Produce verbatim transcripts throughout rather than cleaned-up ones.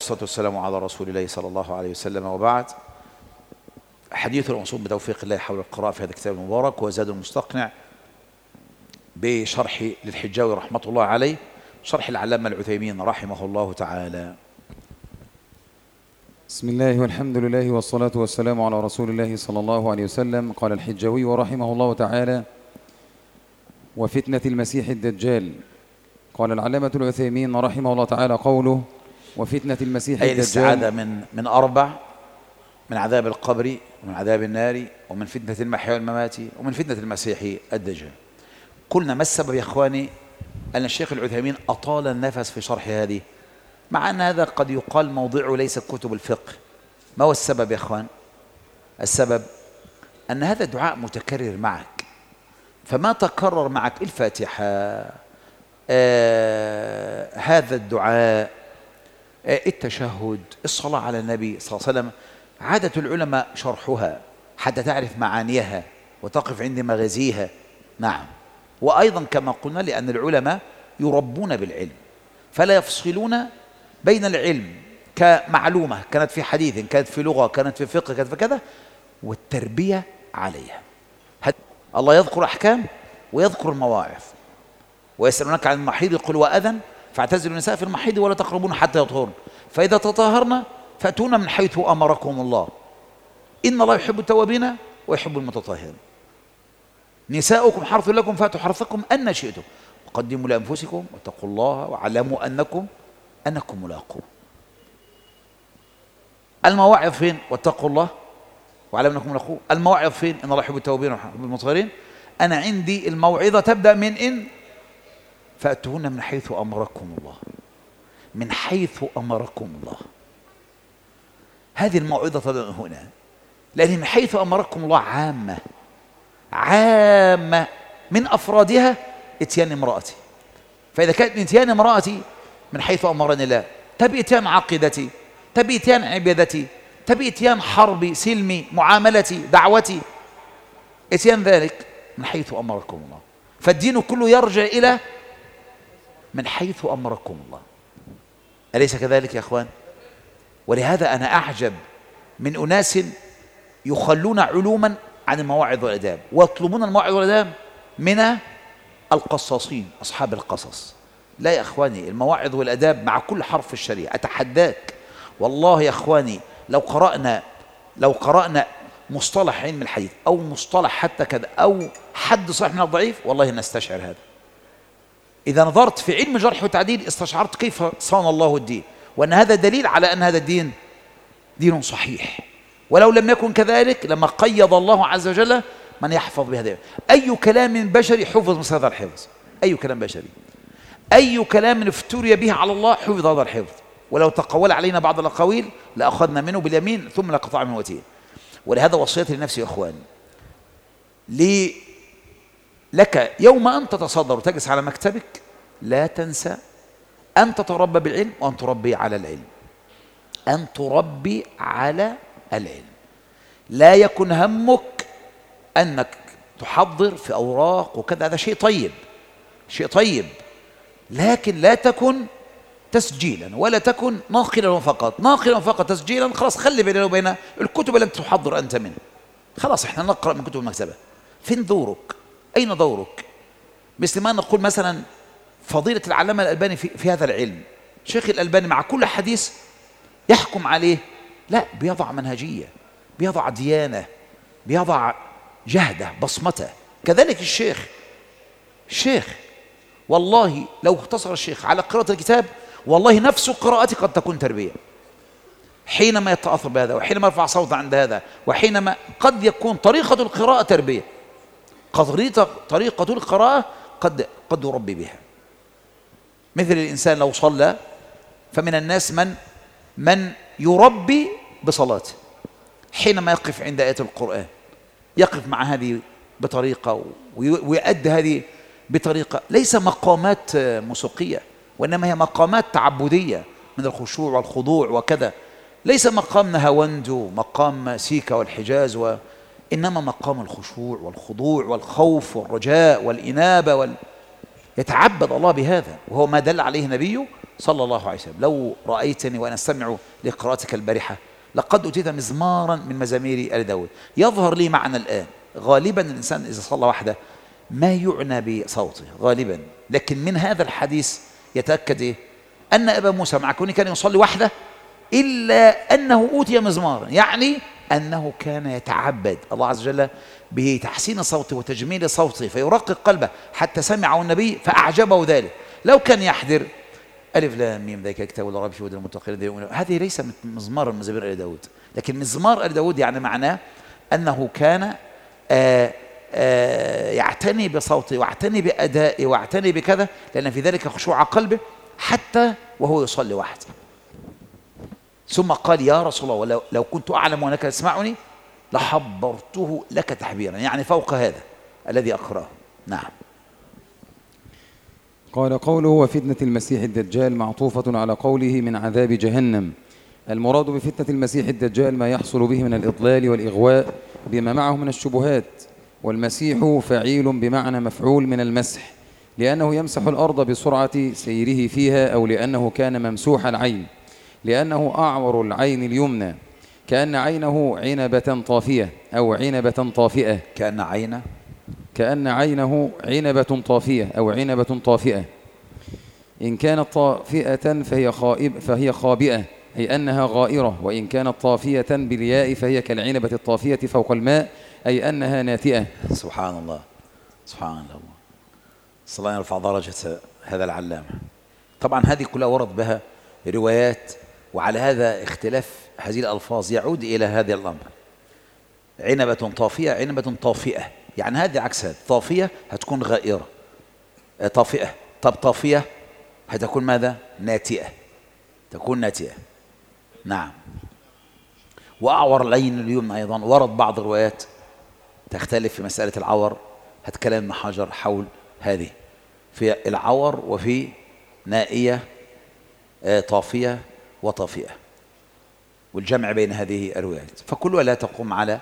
والصلاة والسلام على رسول الله صلى الله عليه وسلم، وبعد. حديث الموصول بتوفيق الله حول القراءة في هذا الكتاب المبارك وزاد المستقنع بشرح للحجاوي رحمة الله عليه، شرح العلامة العثيمين رحمه الله تعالى. بسم الله والحمد لله والصلاة والسلام على رسول الله صلى الله عليه وسلم. قال الحجاوي رحمه الله تعالى: وفتنة المسيح الدجال. قال العلامة العثيمين رحمه الله تعالى قوله: وفتنة المسيح أي الدجال، الاستعاذة من من أربع: من عذاب القبر، ومن عذاب النار، ومن فتنة المحيا والممات، ومن فتنة المسيح الدجال. قلنا ما السبب يا إخواني أن الشيخ العثيمين أطال النفس في شرح هذه، مع أن هذا قد يقال موضعه ليس كتب الفقه. ما هو السبب يا إخوان؟ السبب أن هذا الدعاء متكرر معك، فما تكرر معك الفاتحة، آه هذا الدعاء، آه التشهد، الصلاة على النبي صلى الله عليه وسلم، عادة العلماء شرحها حتى تعرف معانيها وتقف عند مغازيها. نعم. وأيضا كما قلنا لأن العلماء يربون بالعلم، فلا يفصلون بين العلم كمعلومة كانت في حديث، كانت في لغة، كانت في فقه، كانت في كذا، والتربية عليها. الله يذكر أحكام ويذكر المواعظ. ويسألونك عن المحيض قل وأذن فاعتزلوا النساء في المحيض ولا تقربون حتى يطهرن فإذا تطهرن فأتونا من حيث أمركم الله إن الله يحب التوابين ويحب المتطهرين. نساؤكم حرث لكم فأتوا حرثكم أن شئتم وقدموا لأنفسكم واتقوا الله واعلموا أنكم أنكم ملاقوه. المواعظ فين؟ واتقوا الله واعلموا أنكم ملاقوه. المواعظ فين؟ إن الله يحب التوابين ويحب المتطهرين. أنا عندي الموعظة تبدأ من إن فأتونا من حيث أمركم الله، من حيث أمركم الله. هذه الموعظة تبدأ هنا، لأن من حيث أمركم الله عامة عامة، من أفرادها إتيان امرأتي. فإذا كانت من إتيان امرأتي من حيث أمرني الله، تبي إتيان عقيدتي، تبي إتيان عبادتي، تبي إتيان حربي، سلمي، معاملتي، دعوتي، إتيان ذلك من حيث أمركم الله. فالدين كله يرجع إلى من حيث أمركم الله. أليس كذلك يا أخوان؟ ولهذا أنا أعجب من أناس يخلون علوما عن المواعظ والآداب ويطلبون المواعظ والآداب من القصاصين أصحاب القصص. لا يا أخواني، المواعظ والآداب مع كل حرف في الشريعة. أتحداك والله يا أخواني، لو قرأنا لو قرأنا مصطلح علم الحديث أو مصطلح حتى كذا أو حد صحيح من الضعيف، والله نستشعر هذا. إذا نظرت في علم الجرح والتعديل استشعرت كيف صان الله الدين، وأن هذا دليل على أن هذا الدين دين صحيح. ولو لم يكن كذلك لما قيض الله عز وجل من يحفظ بهذا. أي كلام بشري حفظ مثل هذا الحفظ؟ أي كلام بشري، أي كلام افتري به على الله حفظ هذا الحفظ. ولو تقول علينا بعض الأقاويل لأخذنا منه باليمين ثم لقطع منه وتين. ولهذا وصيتي لنفسي يا أخواني، لي لك يوم أن تتصدر وتجلس على مكتبك لا تنسى أن تتربى بالعلم وأن تربي على العلم، أن تربي على العلم. لا يكن همك أنك تحضر في أوراق وكذا، هذا شيء طيب، شيء طيب، لكن لا تكن تسجيلا ولا تكن ناقلا فقط. ناقلا فقط تسجيلا خلاص، خلي بيننا وبين الكتب التي تحضر أنت منها. خلاص احنا نقرأ من كتب المكتبة. فين دورك؟ أين دورك؟ مثل ما نقول مثلا فضيلة العلامة الألباني في, في هذا العلم. شيخ الألباني مع كل حديث يحكم عليه، لا، بيضع منهجية، بيضع ديانة، بيضع جهده، بصمته. كذلك الشيخ الشيخ والله لو اختصر الشيخ على قراءة الكتاب، والله نفس قراءتي قد تكون تربية. حينما يتأثر بهذا، وحينما يرفع صوت عند هذا، وحينما قد يكون طريقة القراءة تربية، طريقة القراءة قد قد يربي بها. مثل الإنسان لو صلى، فمن الناس من من يربي بصلاته. حينما يقف عند آية القرآن يقف مع هذه بطريقة ويؤدي هذه بطريقة ليس مقامات موسيقية، وإنما هي مقامات تعبدية من الخشوع والخضوع وكذا. ليس مقام نهاوند ومقام سيكا والحجاز، وإنما مقام الخشوع والخضوع والخوف والرجاء والإنابة وال... يتعبد الله بهذا، وهو ما دل عليه نبيه صلى الله عليه وسلم: لو رأيتني وأنا أستمع لقراءتك البارحة لقد أتيت مزمارا من مزامير آل داود. يظهر لي معنى الآن. غالبا الإنسان إذا صلى وحده ما يعنى بصوته غالبا، لكن من هذا الحديث يتأكد إيه؟ أن أبا موسى مع كونه كان يصلي وحده إلا أنه أوتي مزمارا، يعني أنه كان يتعبد الله عز وجل بتحسين صوته وتجميل صوته فيرقق قلبه حتى سمعه النبي فأعجبه ذلك. لو كان يحذر ألف لام ميم ذاك الكتاب لا ريب فيه هدى للمتقين، هذه ليس مزمار من مزامير آل داود. لكن مزمار آل داود يعني معناه أنه كان آآ آآ يعتني بصوته واعتني بأدائه واعتني بكذا، لأن في ذلك خشوع قلبه حتى وهو يصلي وحده. ثم قال: يا رسول الله، ولو لو كنت أعلم أنك تسمعني لحبرته لك تحبيرا، يعني فوق هذا الذي أقرأه. نعم. قال: قوله وفتنة المسيح الدجال معطوفة على قوله من عذاب جهنم. المراد بفتنة المسيح الدجال ما يحصل به من الإضلال والإغواء بما معه من الشبهات، والمسيح فعيل بمعنى مفعول من المسح، لأنه يمسح الأرض بسرعة سيره فيها، أو لأنه كان ممسوح العين، لأنه أعور العين اليمنى كأن عينه عنبة طافية أو عنبة طافئة كأن عينه كأن عينه عنبة طافية أو عنبة طافئة. إن كانت طافئة فهي خائب فهي خابئة، أي أنها غائرة، وإن كانت طافية بالياء فهي كالعنبة الطافية فوق الماء، أي أنها ناتئة. سبحان الله سبحان الله. صلى الله يرفع درجة هذا العلامة. طبعا هذه كلها ورد بها روايات، وعلى هذا اختلاف هذه الألفاظ يعود إلى هذا الأمر. عنبة طافية عنبة طافئة، يعني هذه عكس هذا. طافية هتكون غائرة، طافئة. طب طافية هتكون ماذا؟ ناتئة، تكون ناتئة. نعم. وأعور العين اليمنى أيضا ورد بعض الروايات تختلف في مسألة العور. هتكلم ابن حجر حول هذه في العور وفي نائية طافية وطافئة، والجمع بين هذه الروايات، فكلها لا تقوم على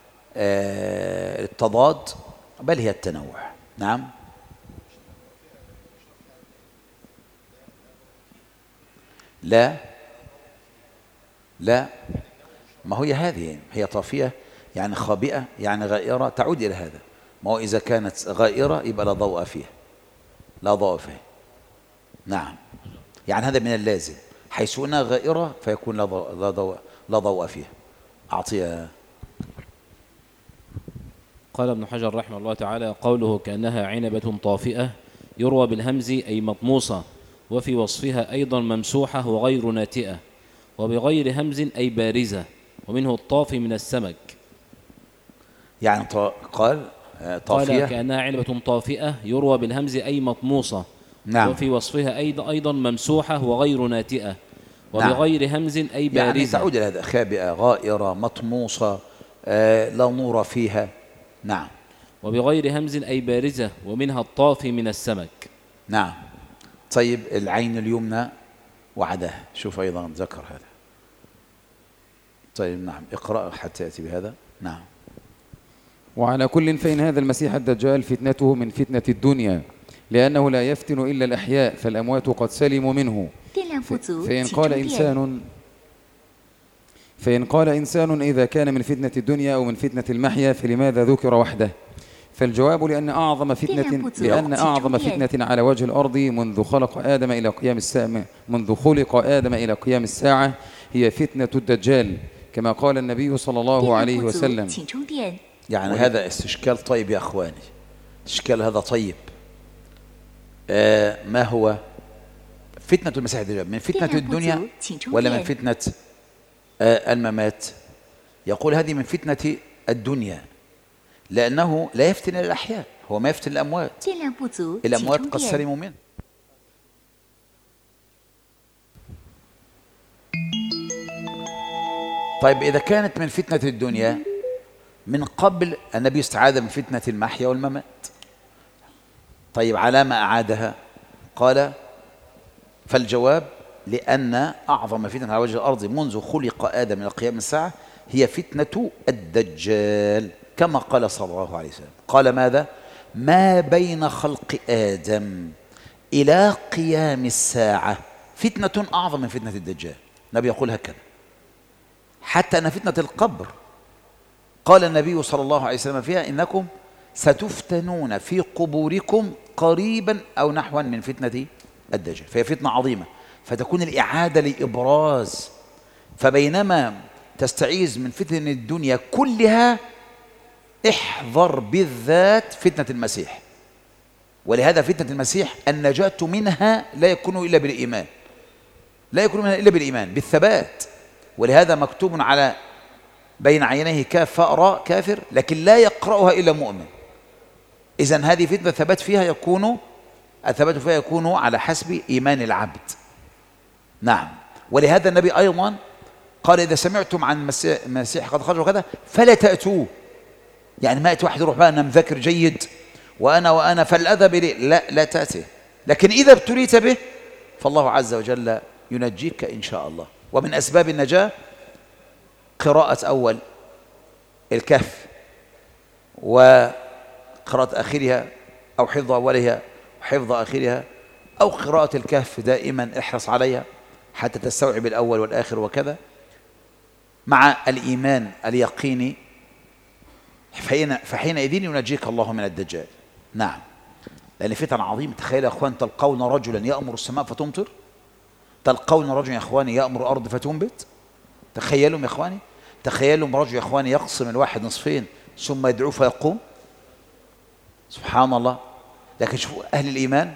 التضاد بل هي التنوع. نعم. لا لا ما هي هذه هي طافية يعني خابئة يعني غائرة، تعود إلى هذا. ما هو إذا كانت غائرة يبقى لا ضوء فيها، لا ضوء فيها. نعم. يعني هذا من اللازم، حيث أنها غائرة فيكون لا ضوء, لا ضوء, لا ضوء فيها. أعطيها. قال ابن حجر رحمه الله تعالى: قوله كأنها عنبة طافئة يروى بالهمز أي مطموسة، وفي وصفها أيضا ممسوحة وغير ناتئة، وبغير همز أي بارزة، ومنه الطافي من السمك. يعني قال طافية قال كأنها عنبة طافئة يروى بالهمز أي مطموسة. نعم. وفي وصفها أيضا أيضا ممسوحة وغير ناتئة، وبغير نعم. همز أي بارزة، يعني تعود إلى هذا: خابئة غائرة مطموسة آه لا نور فيها. نعم. وبغير همز أي بارزة، ومنها الطافي من السمك. نعم. طيب العين اليمنى وعدها، شوف أيضا ذكر هذا. طيب نعم، اقرأ حتى يأتي بهذا. نعم. وعلى كل فإن هذا المسيح الدجال فتنته من فتنة الدنيا، لأنه لا يفتن إلا الأحياء، فالأموات قد سلموا منه. فإن قال إنسان فإن قال إنسان إذا كان من فتنة الدنيا أو من فتنة المحيا فلماذا ذكر وحده؟ فالجواب لأن أعظم فتنة لأن أعظم فتنة على وجه الأرض منذ خلق آدم إلى قيام الساعة منذ خلق آدم إلى قيام الساعة هي فتنة الدجال، كما قال النبي صلى الله عليه وسلم. يعني هذا استشكال طيب يا أخواني، استشكال هذا طيب. آه ما هو فتنة المسيح الدجال؟ من فتنة الدنيا ولا من فتنة آه الممات؟ يقول هذه من فتنة الدنيا، لأنه لا يفتن الأحياء، هو ما يفتن الأموات. الأموات قد سلموا منه. طيب إذا كانت من فتنة الدنيا من قبل النبي استعاذ من فتنة المحيا والممات. طيب على ما أعادها؟ قال فالجواب لأن أعظم فتنة على وجه الأرض منذ خلق آدم إلى قيام الساعة هي فتنة الدجال، كما قال صلى الله عليه وسلم. قال ماذا؟ ما بين خلق آدم إلى قيام الساعة فتنة أعظم من فتنة الدجال. النبي يقول هكذا، حتى أن فتنة القبر قال النبي صلى الله عليه وسلم فيها إنكم ستفتنون في قبوركم قريبا أو نحوا من فتنة الدجال. فهي فتنة عظيمة، فتكون الإعادة لإبراز. فبينما تستعيذ من فتن الدنيا كلها، احذر بالذات فتنة المسيح. ولهذا فتنة المسيح النجاة منها لا يكون إلا بالإيمان، لا يكون منها إلا بالإيمان بالثبات. ولهذا مكتوب على بين عينيه كاف فاء راء كافر، لكن لا يقرأها إلا مؤمن. إذن هذه فتنة الثبات فيها يكون الثبات فيها يكون على حسب إيمان العبد. نعم. ولهذا النبي أيضا قال إذا سمعتم عن المسيح قد خرج وكذا فلا تأتوه. يعني ما يأتي واحد يروح بقى أنا مذاكر جيد وأنا وأنا فالأذى إليه، لا لا تأتي. لكن إذا ابتليت به فالله عز وجل ينجيك إن شاء الله. ومن أسباب النجاة قراءة أول الكهف وقراءة آخرها، أو حفظ أولها وحفظ آخرها، أو قراءة الكهف دائما احرص عليها حتى تستوعب الأول والآخر وكذا، مع الإيمان اليقيني، فحينئذ ينجيك الله من الدجال. نعم، لأن فتن عظيم. تخيل يا أخوان تلقون رجلا يأمر السماء فتمطر، تلقون رجلا يا أخواني يأمر الأرض فتنبت. تخيلوا يا أخواني، تخيلوا رجل يا أخواني يقسم الواحد نصفين ثم يدعوه فيقوم. سبحان الله. لكن شوفوا أهل الإيمان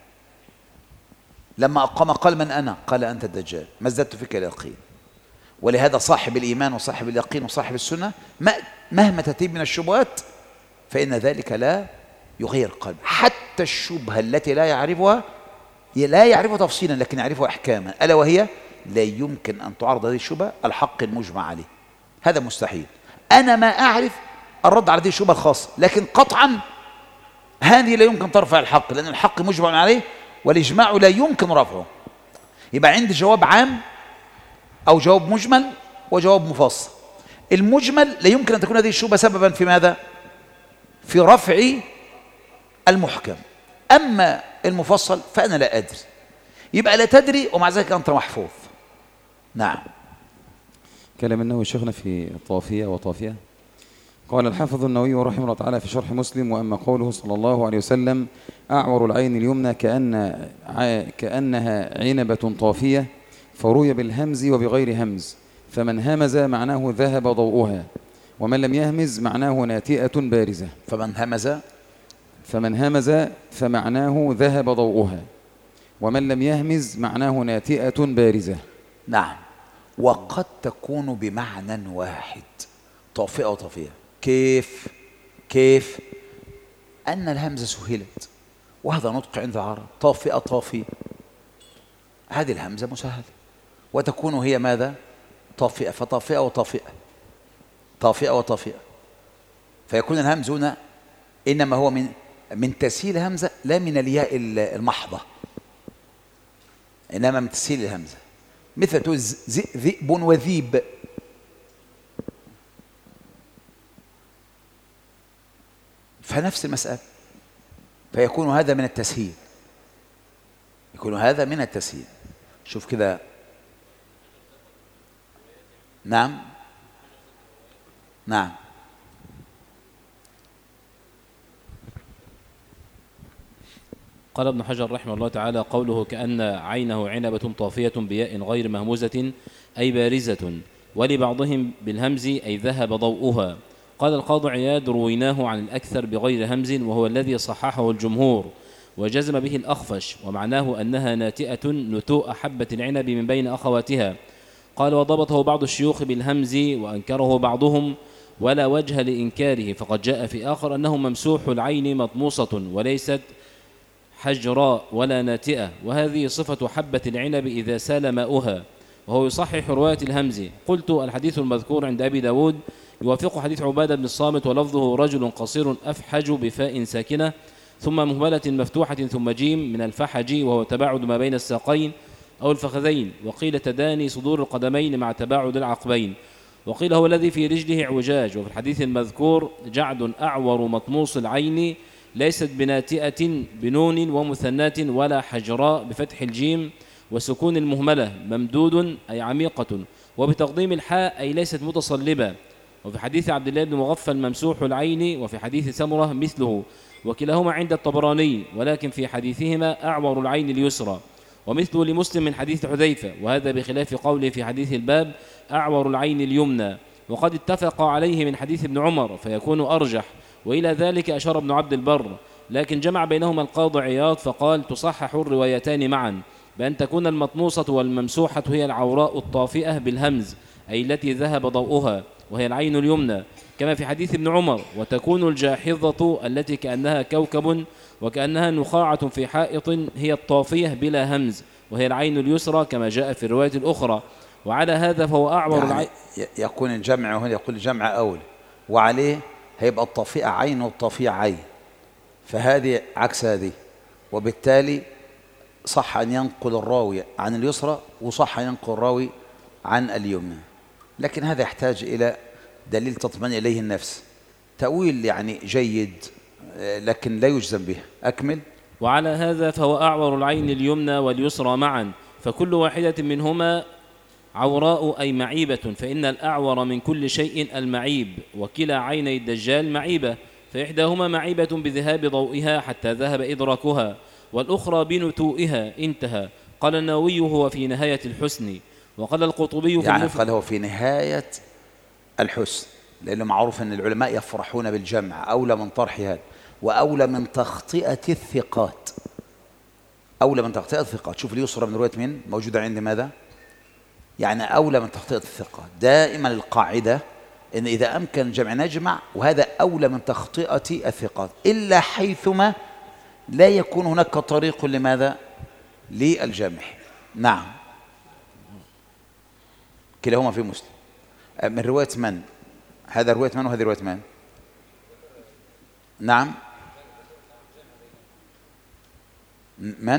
لما أقام قال من أنا؟ قال أنت الدجال، ما ازددت فيك اليقين. ولهذا صاحب الإيمان وصاحب اليقين وصاحب السنة مهما تتيب من الشبهات فإن ذلك لا يغير قلبه. حتى الشبهة التي لا يعرفها لا يعرفها تفصيلا لكن يعرفها أحكاما، ألا وهي لا يمكن أن تعرض هذه الشبهة الحق المجمع عليه، هذا مستحيل. أنا ما أعرف الرد على هذه الشبهة الخاصة، لكن قطعا هذه لا يمكن ترفع الحق، لأن الحق مجمع عليه والإجماع لا يمكن رفعه. يبقى عندي جواب عام أو جواب مجمل وجواب مفصل. المجمل لا يمكن أن تكون هذه الشبهة سببا في ماذا؟ في رفع المحكم. أما المفصل فأنا لا أدري. يبقى لا تدري ومع ذلك أنت محفوظ. نعم. كلام النووي شيخنا في طافية وطافية. قال الحافظ النووي رحمه الله تعالى في شرح مسلم: وأما قوله صلى الله عليه وسلم أعور العين اليمنى كأن كأنها عنبة طافية، فروي بالهمز وبغير همز، فمن همز معناه ذهب ضوءها، ومن لم يهمز معناه ناتئة بارزة. فمن همز فمن همز فمعناه ذهب ضوءها، ومن لم يهمز معناه ناتئة بارزة. نعم. وقد تكون بمعنى واحد، طافئة وطافية. كيف؟ كيف؟ أن الهمزة سهلت، وهذا نطق عند العرب. طافئة طافية، هذه الهمزة مسهلة، وتكون هي ماذا؟ طافئة. فطافئة وطافئة، طافئة وطافئة، فيكون الهمز هنا إنما هو من من تسهيل همزة لا من الياء المحضة، إنما من تسهيل الهمزة. مثل تقول ذئب وذيب، فنفس المسألة. فيكون هذا من التسهيل، يكون هذا من التسهيل. شوف كده. نعم نعم. قال ابن حجر رحمه الله تعالى: قوله كأن عينه عنبة طافية بياء غير مهموزة أي بارزة، ولبعضهم بالهمز أي ذهب ضوءها. قال القاضي عياد: رويناه عن الأكثر بغير همز، وهو الذي صححه الجمهور وجزم به الأخفش، ومعناه أنها ناتئة نتوء حبة العنب من بين أخواتها. قال: وضبطه بعض الشيوخ بالهمز وأنكره بعضهم، ولا وجه لإنكاره، فقد جاء في آخر أنه ممسوح العين مطموسة وليست حجراء ولا ناتئة، وهذه صفة حبة العنب إذا سال ماؤها، وهو يصحح رواية الهمز. قلت: الحديث المذكور عند أبي داود يوافق حديث عبادة بن الصامت، ولفظه رجل قصير أفحج بفاء ساكنة ثم مهملة مفتوحة ثم جيم من الفحج، وهو تباعد ما بين الساقين أو الفخذين، وقيل تداني صدور القدمين مع تباعد العقبين، وقيل هو الذي في رجله اعوجاج. وفي الحديث المذكور جعد أعور مطموس العين ليست بناتئة بنون ومثنات ولا حجراء بفتح الجيم، وسكون المهملة ممدود أي عميقة، وبتقديم الحاء أي ليست متصلبة. وفي حديث عبد الله بن مغفل ممسوح العين، وفي حديث سمرة مثله، وكلاهما عند الطبراني، ولكن في حديثهما أعور العين اليسرى، ومثله لمسلم من حديث حذيفة، وهذا بخلاف قوله في حديث الباب أعور العين اليمنى، وقد اتفق عليه من حديث ابن عمر فيكون أرجح، وإلى ذلك أشار ابن عبد البر، لكن جمع بينهما القاضي عياض فقال تصحح الروايتان معا بأن تكون المطموسة والممسوحة هي العوراء الطافئة بالهمز أي التي ذهب ضوءها، وهي العين اليمنى، كما في حديث ابن عمر، وتكون الجاحظة التي كأنها كوكب وكأنها نخاعة في حائط هي الطافية بلا همز، وهي العين اليسرى كما جاء في الرواية الأخرى. وعلى هذا فهو أعور يعني العين. يكون الجمع هنا يقول الجمع أول، وعليه هيبقى الطافئة عين والطافئة عين، فهذه عكس هذه، وبالتالي صح أن ينقل الراوي عن اليسرى وصح أن ينقل الراوي عن اليمنى، لكن هذا يحتاج إلى دليل تطمئن إليه النفس. تأويل يعني جيد لكن لا يجزم به. أكمل. وعلى هذا فهو أعور العين اليمنى واليسرى معا، فكل واحدة منهما عوراء أي معيبة، فإن الأعور من كل شيء المعيب، وكلا عيني الدجال معيبة، فإحداهما معيبة بذهاب ضوئها حتى ذهب إدراكها، والأخرى بنتوئها انتهى. قال النووي هو في نهاية الحسن. وقال القرطبي في يعني قال هو في نهاية الحسن، لأنه معروف أن العلماء يفرحون بالجمع، أولى من طرح هذا، وأولى من تخطئة الثقات، أولى من تخطئة الثقات. شوف اليسرى من رواية من موجودة عند ماذا؟ يعني أولى من تخطئة الثقات. دائما القاعدة إن إذا أمكن الجمع نجمع، وهذا أولى من تخطئة الثقات، إلا حيثما لا يكون هناك طريق لماذا؟ للجمع. نعم، كلاهما في مسلم. من رواية من؟ هذا رواية من وهذه رواية من؟ نعم، من؟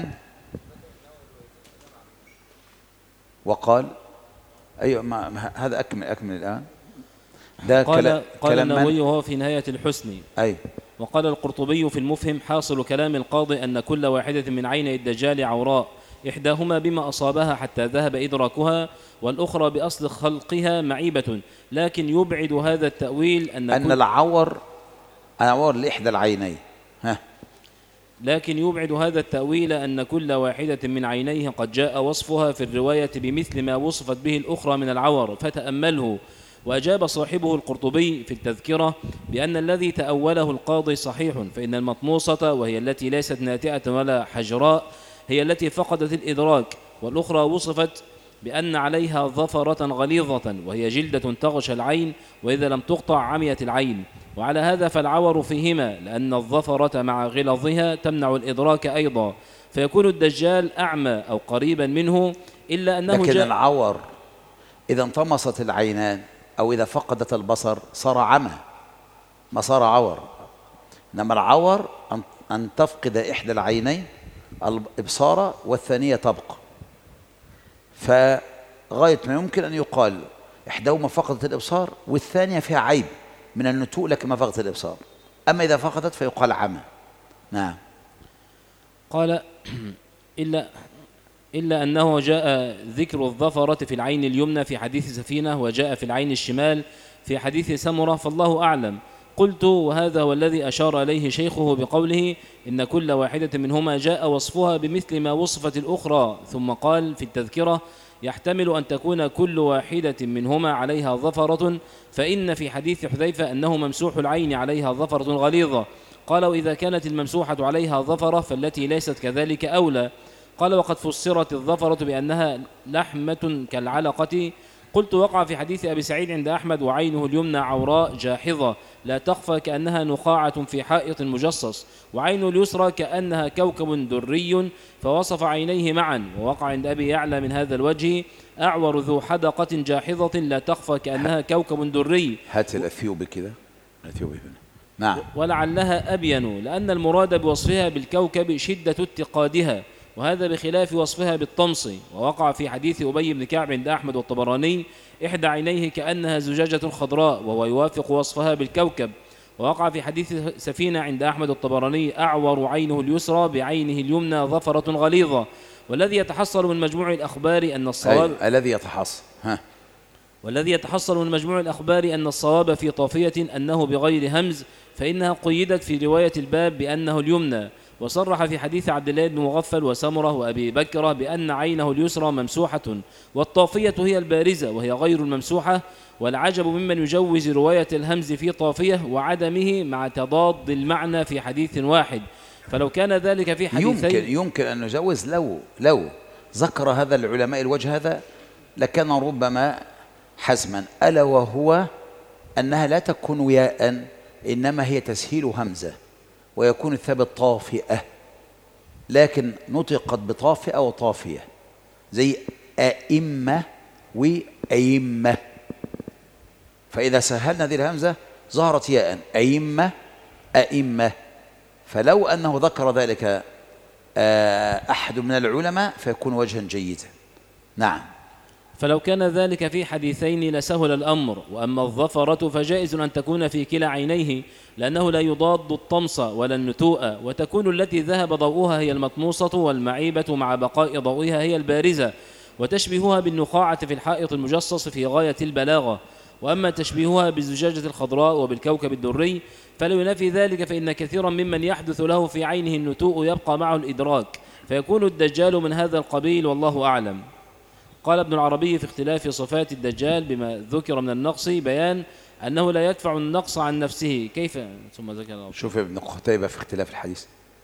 وقال أيوة، ما هذا أكمل أكمل الآن. ده قال, قال النووي وهو في نهاية الحسن. أي. وقال القرطبي في المفهم حاصل كلام القاضي أن كل واحدة من عيني الدجال عوراء، إحداهما بما أصابها حتى ذهب إدراكها، والأخرى بأصل خلقها معيبة، لكن يبعد هذا التأويل أن, أن العور عور لإحدى العينين. ها. لكن يبعد هذا التأويل أن كل واحدة من عينيه قد جاء وصفها في الرواية بمثل ما وصفت به الأخرى من العور، فتأمله. وأجاب صاحبه القرطبي في التذكرة بأن الذي تأوله القاضي صحيح، فإن المطموسة وهي التي ليست ناتئة ولا حجراء هي التي فقدت الإدراك، والأخرى وصفت بأن عليها ظفرة غليظة وهي جلدة تغشى العين، وإذا لم تقطع عميت العين. وعلى هذا فالعور فيهما، لأن الظفرة مع غلظها تمنع الإدراك أيضا، فيكون الدجال أعمى أو قريبا منه، إلا أنه لكن جاء العور إذا انطمست العينان أو إذا فقدت البصر صار عمى، ما صار عور. إنما العور أن تفقد إحدى العينين الإبصار والثانية تبقى، فغاية ما يمكن أن يقال إحداهما فقدت الإبصار والثانية فيها عيب من النتوء لكن ما فقدت الإبصار، أما إذا فقدت فيقال عمى. نعم. قال إلا إلا أنه جاء ذكر الظفرة في العين اليمنى في حديث سفينة، وجاء في العين الشمال في حديث سمرة، فالله أعلم. قلت وهذا هو الذي أشار إليه شيخه بقوله إن كل واحدة منهما جاء وصفها بمثل ما وصفت الأخرى، ثم قال في التذكرة يحتمل أن تكون كل واحدة منهما عليها ظفرة، فإن في حديث حذيفة أنه ممسوح العين عليها ظفرة غليظة. قال وإذا كانت الممسوحة عليها ظفرة فالتي ليست كذلك أولى. قال وقد فسرت الظفرة بأنها لحمة كالعلقة. قلت وقع في حديث أبي سعيد عند أحمد وعينه اليمنى عوراء جاحظة لا تخفى كأنها نخاعة في حائط مجصص، وعينه اليسرى كأنها كوكب دري، فوصف عينيه معا. ووقع عند أبي يعلى من هذا الوجه أعور ذو حدقة جاحظة لا تخفى كأنها كوكب دري. هات الأثيوبي كذا، الأثيوبي. نعم. ولعلها أبين، لأن المراد بوصفها بالكوكب شدة اتقادها، وهذا بخلاف وصفها بالطمس. ووقع في حديث أبي بن كعب عند أحمد والطبراني إحدى عينيه كأنها زجاجة خضراء، وهو يوافق وصفها بالكوكب. ووقع في حديث سفينة عند أحمد والطبراني أعور عينه اليسرى بعينه اليمنى ظفرة غليظة، والذي يتحصل من مجموع الأخبار أن الصواب أي. الذي يتحصل ها والذي يتحصل من مجموع الأخبار أن الصواب في طافية أنه بغير همز، فإنها قيدت في رواية الباب بأنه اليمنى، وصرح في حديث عبد الله بن مغفل وسمرة وأبي بكرة بأن عينه اليسرى ممسوحة، والطافية هي البارزة وهي غير الممسوحة. والعجب ممن يجوز رواية الهمز في طافية وعدمه مع تضاد المعنى في حديث واحد. فلو كان ذلك في حديثين يمكن يمكن أن نجوز لو لو ذكر هذا العلماء الوجه هذا لكان ربما حزما، ألا وهو أنها لا تكون ياء إنما هي تسهيل همزة ويكون الثابت طافئة، لكن نطقت بطافئة وطافية زي أئمة وأئمة، فإذا سهلنا هذه الهمزة ظهرت ياء أئمة أئمة. فلو أنه ذكر ذلك أحد من العلماء فيكون وجها جيدا. نعم. فلو كان ذلك في حديثين لسهل الأمر. وأما الظفرة فجائز أن تكون في كلا عينيه، لأنه لا يضاد الطمس ولا النتوء، وتكون التي ذهب ضوءها هي المطموسة، والمعيبة مع بقاء ضوئها هي البارزة، وتشبيهها بالنخاعة في الحائط المجصص في غاية البلاغة. وأما تشبيهها بالزجاجة الخضراء وبالكوكب الدري فلو ينفي ذلك، فإن كثيرا ممن يحدث له في عينه النتوء يبقى معه الإدراك، فيكون الدجال من هذا القبيل، والله أعلم. قال ابن العربي في اختلاف صفات الدجال بما ذكر من النقص بيان أنه لا يدفع النقص عن نفسه. كيف؟ ثم ذكر شوف ابن قتيبة في اختلاف الحديث.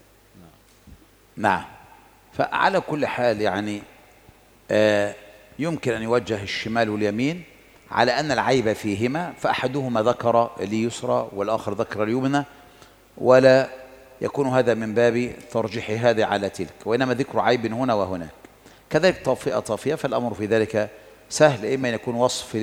نعم, نعم. فعلى كل حال يعني آه يمكن أن يوجه الشمال واليمين على أن العيب فيهما، فأحدهما ذكر اليسرى والآخر ذكر اليمنى، ولا يكون هذا من باب ترجيح هذا على تلك، وإنما ذكر عيب هنا وهناك. كذلك طافئة طافية، فالأمر في ذلك سهل، إما أن يكون وصف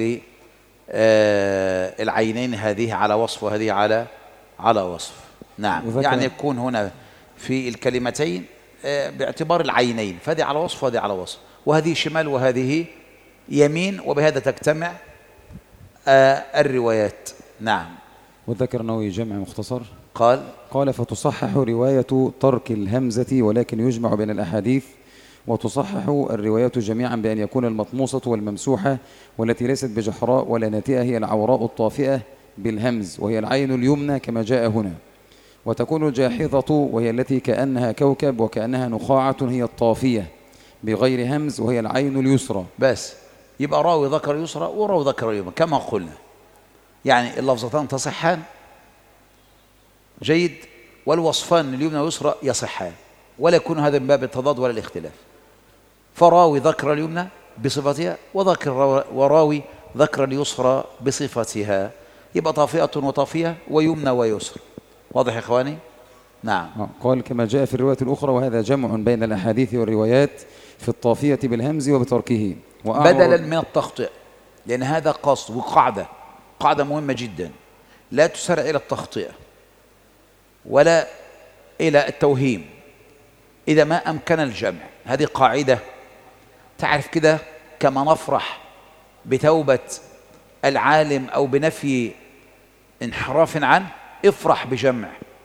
للعينين هذه على وصف وهذه على على وصف. نعم. يعني يكون هنا في الكلمتين باعتبار العينين، فهذه على وصف وهذه على وصف، وهذه شمال وهذه يمين، وبهذا تجتمع الروايات. نعم. وذكر أنه جمع مختصر. قال قال فتصحح رواية ترك الهمزة، ولكن يجمع بين الأحاديث، وتصحح الروايات جميعا بأن يكون المطموسة والممسوحة والتي ليست بجحراء ولا ناتئة هي العوراء الطافئة بالهمز، وهي العين اليمنى كما جاء هنا. وتكون الجاحظة وهي التي كأنها كوكب وكأنها نخاعة هي الطافية بغير همز، وهي العين اليسرى. بس يبقى راوي ذكر يسرى وراوي ذكر يمنى كما قلنا، يعني اللفظتان تصحان جيد، والوصفان اليمنى واليسرى يصحان، ولا يكون هذا من باب التضاد ولا الاختلاف. فراوي ذكر اليمنى بصفتها وذكر وراوي ذكر اليسرى بصفتها، يبقى طافئة وطافية ويمنى ويسر. واضح يا إخواني؟ نعم. قال كما جاء في الرواية الأخرى، وهذا جمع بين الأحاديث والروايات في الطافية بالهمز وبتركه بدلا من التخطئ، لأن هذا قصد وقاعدة قاعدة مهمة جدا، لا تسرع إلى التخطئة ولا إلى التوهيم إذا ما أمكن الجمع. هذه قاعدة تعرف كده، كما نفرح بتوبة العالم أو بنفي انحراف عنه، افرح بجمع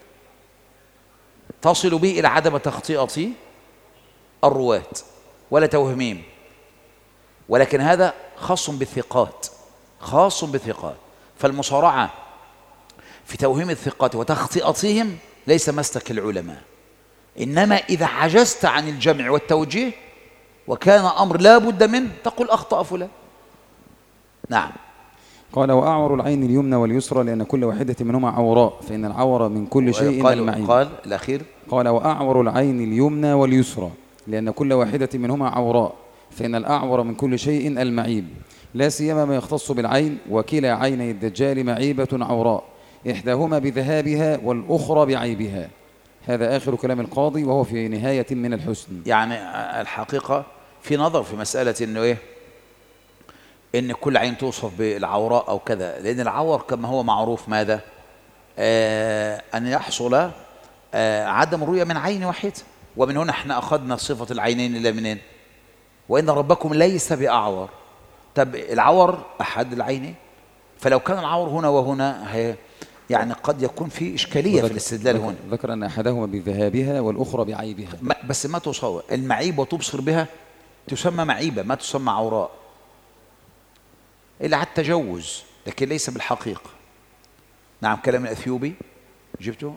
تصل به إلى عدم تخطئة الرواة ولا توهميم. ولكن هذا خاص بالثقات، خاص بالثقات، فالمصارعة في توهيم الثقات وتخطئتهم ليس مسلك العلماء، إنما إذا عجزت عن الجمع والتوجيه وكان أمر لا بد منه تقول أخطأ فلان. نعم. قال وأعور العين اليمنى واليسرى لأن كل واحدة منهما عوراء، فإن العور من كل شيء المعين. قال الأخير قال وأعور العين اليمنى واليسرى لأن كل واحدة منهما عوراء، فإن الأعور من كل شيء المعيب، لا سيما ما يختص بالعين، وكلا عيني الدجال معيبة عوراء، إحداهما بذهابها والأخرى بعيبها. هذا آخر كلام القاضي، وهو في نهاية من الحسن. يعني الحقيقة في نظر في مسألة إنه إيه، إن كل عين توصف بالعوراء أو كذا، لأن العور كما هو معروف ماذا؟ آه أن يحصل آه عدم الرؤية من عين واحدة، ومن هنا احنا أخذنا صفة العينين إلى منين؟ وإن ربكم ليس بأعور. طب العور أحد العينين، فلو كان العور هنا وهنا يعني قد يكون في إشكالية في الاستدلال هنا. ذكر أن أحدهما بذهابها والأخرى بعيبها. بس ما تصور المعيب وتبصر بها تسمى معيبة، ما تسمى عوراء إلا على التجوز، لكن ليس بالحقيقة. نعم. كلام الأثيوبي جبته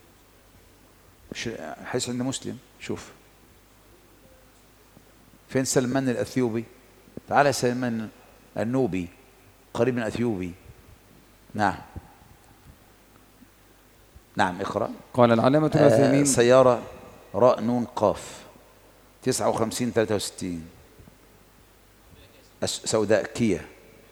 حيث عند مسلم. شوف فين سلمان الأثيوبي؟ تعال سلمان النوبي قريب من الأثيوبي. نعم نعم اقرأ. قال العلامة العثيمين آه سيارة راء نون قاف تسعة وخمسين ثلاثة وستين سوداء كيا.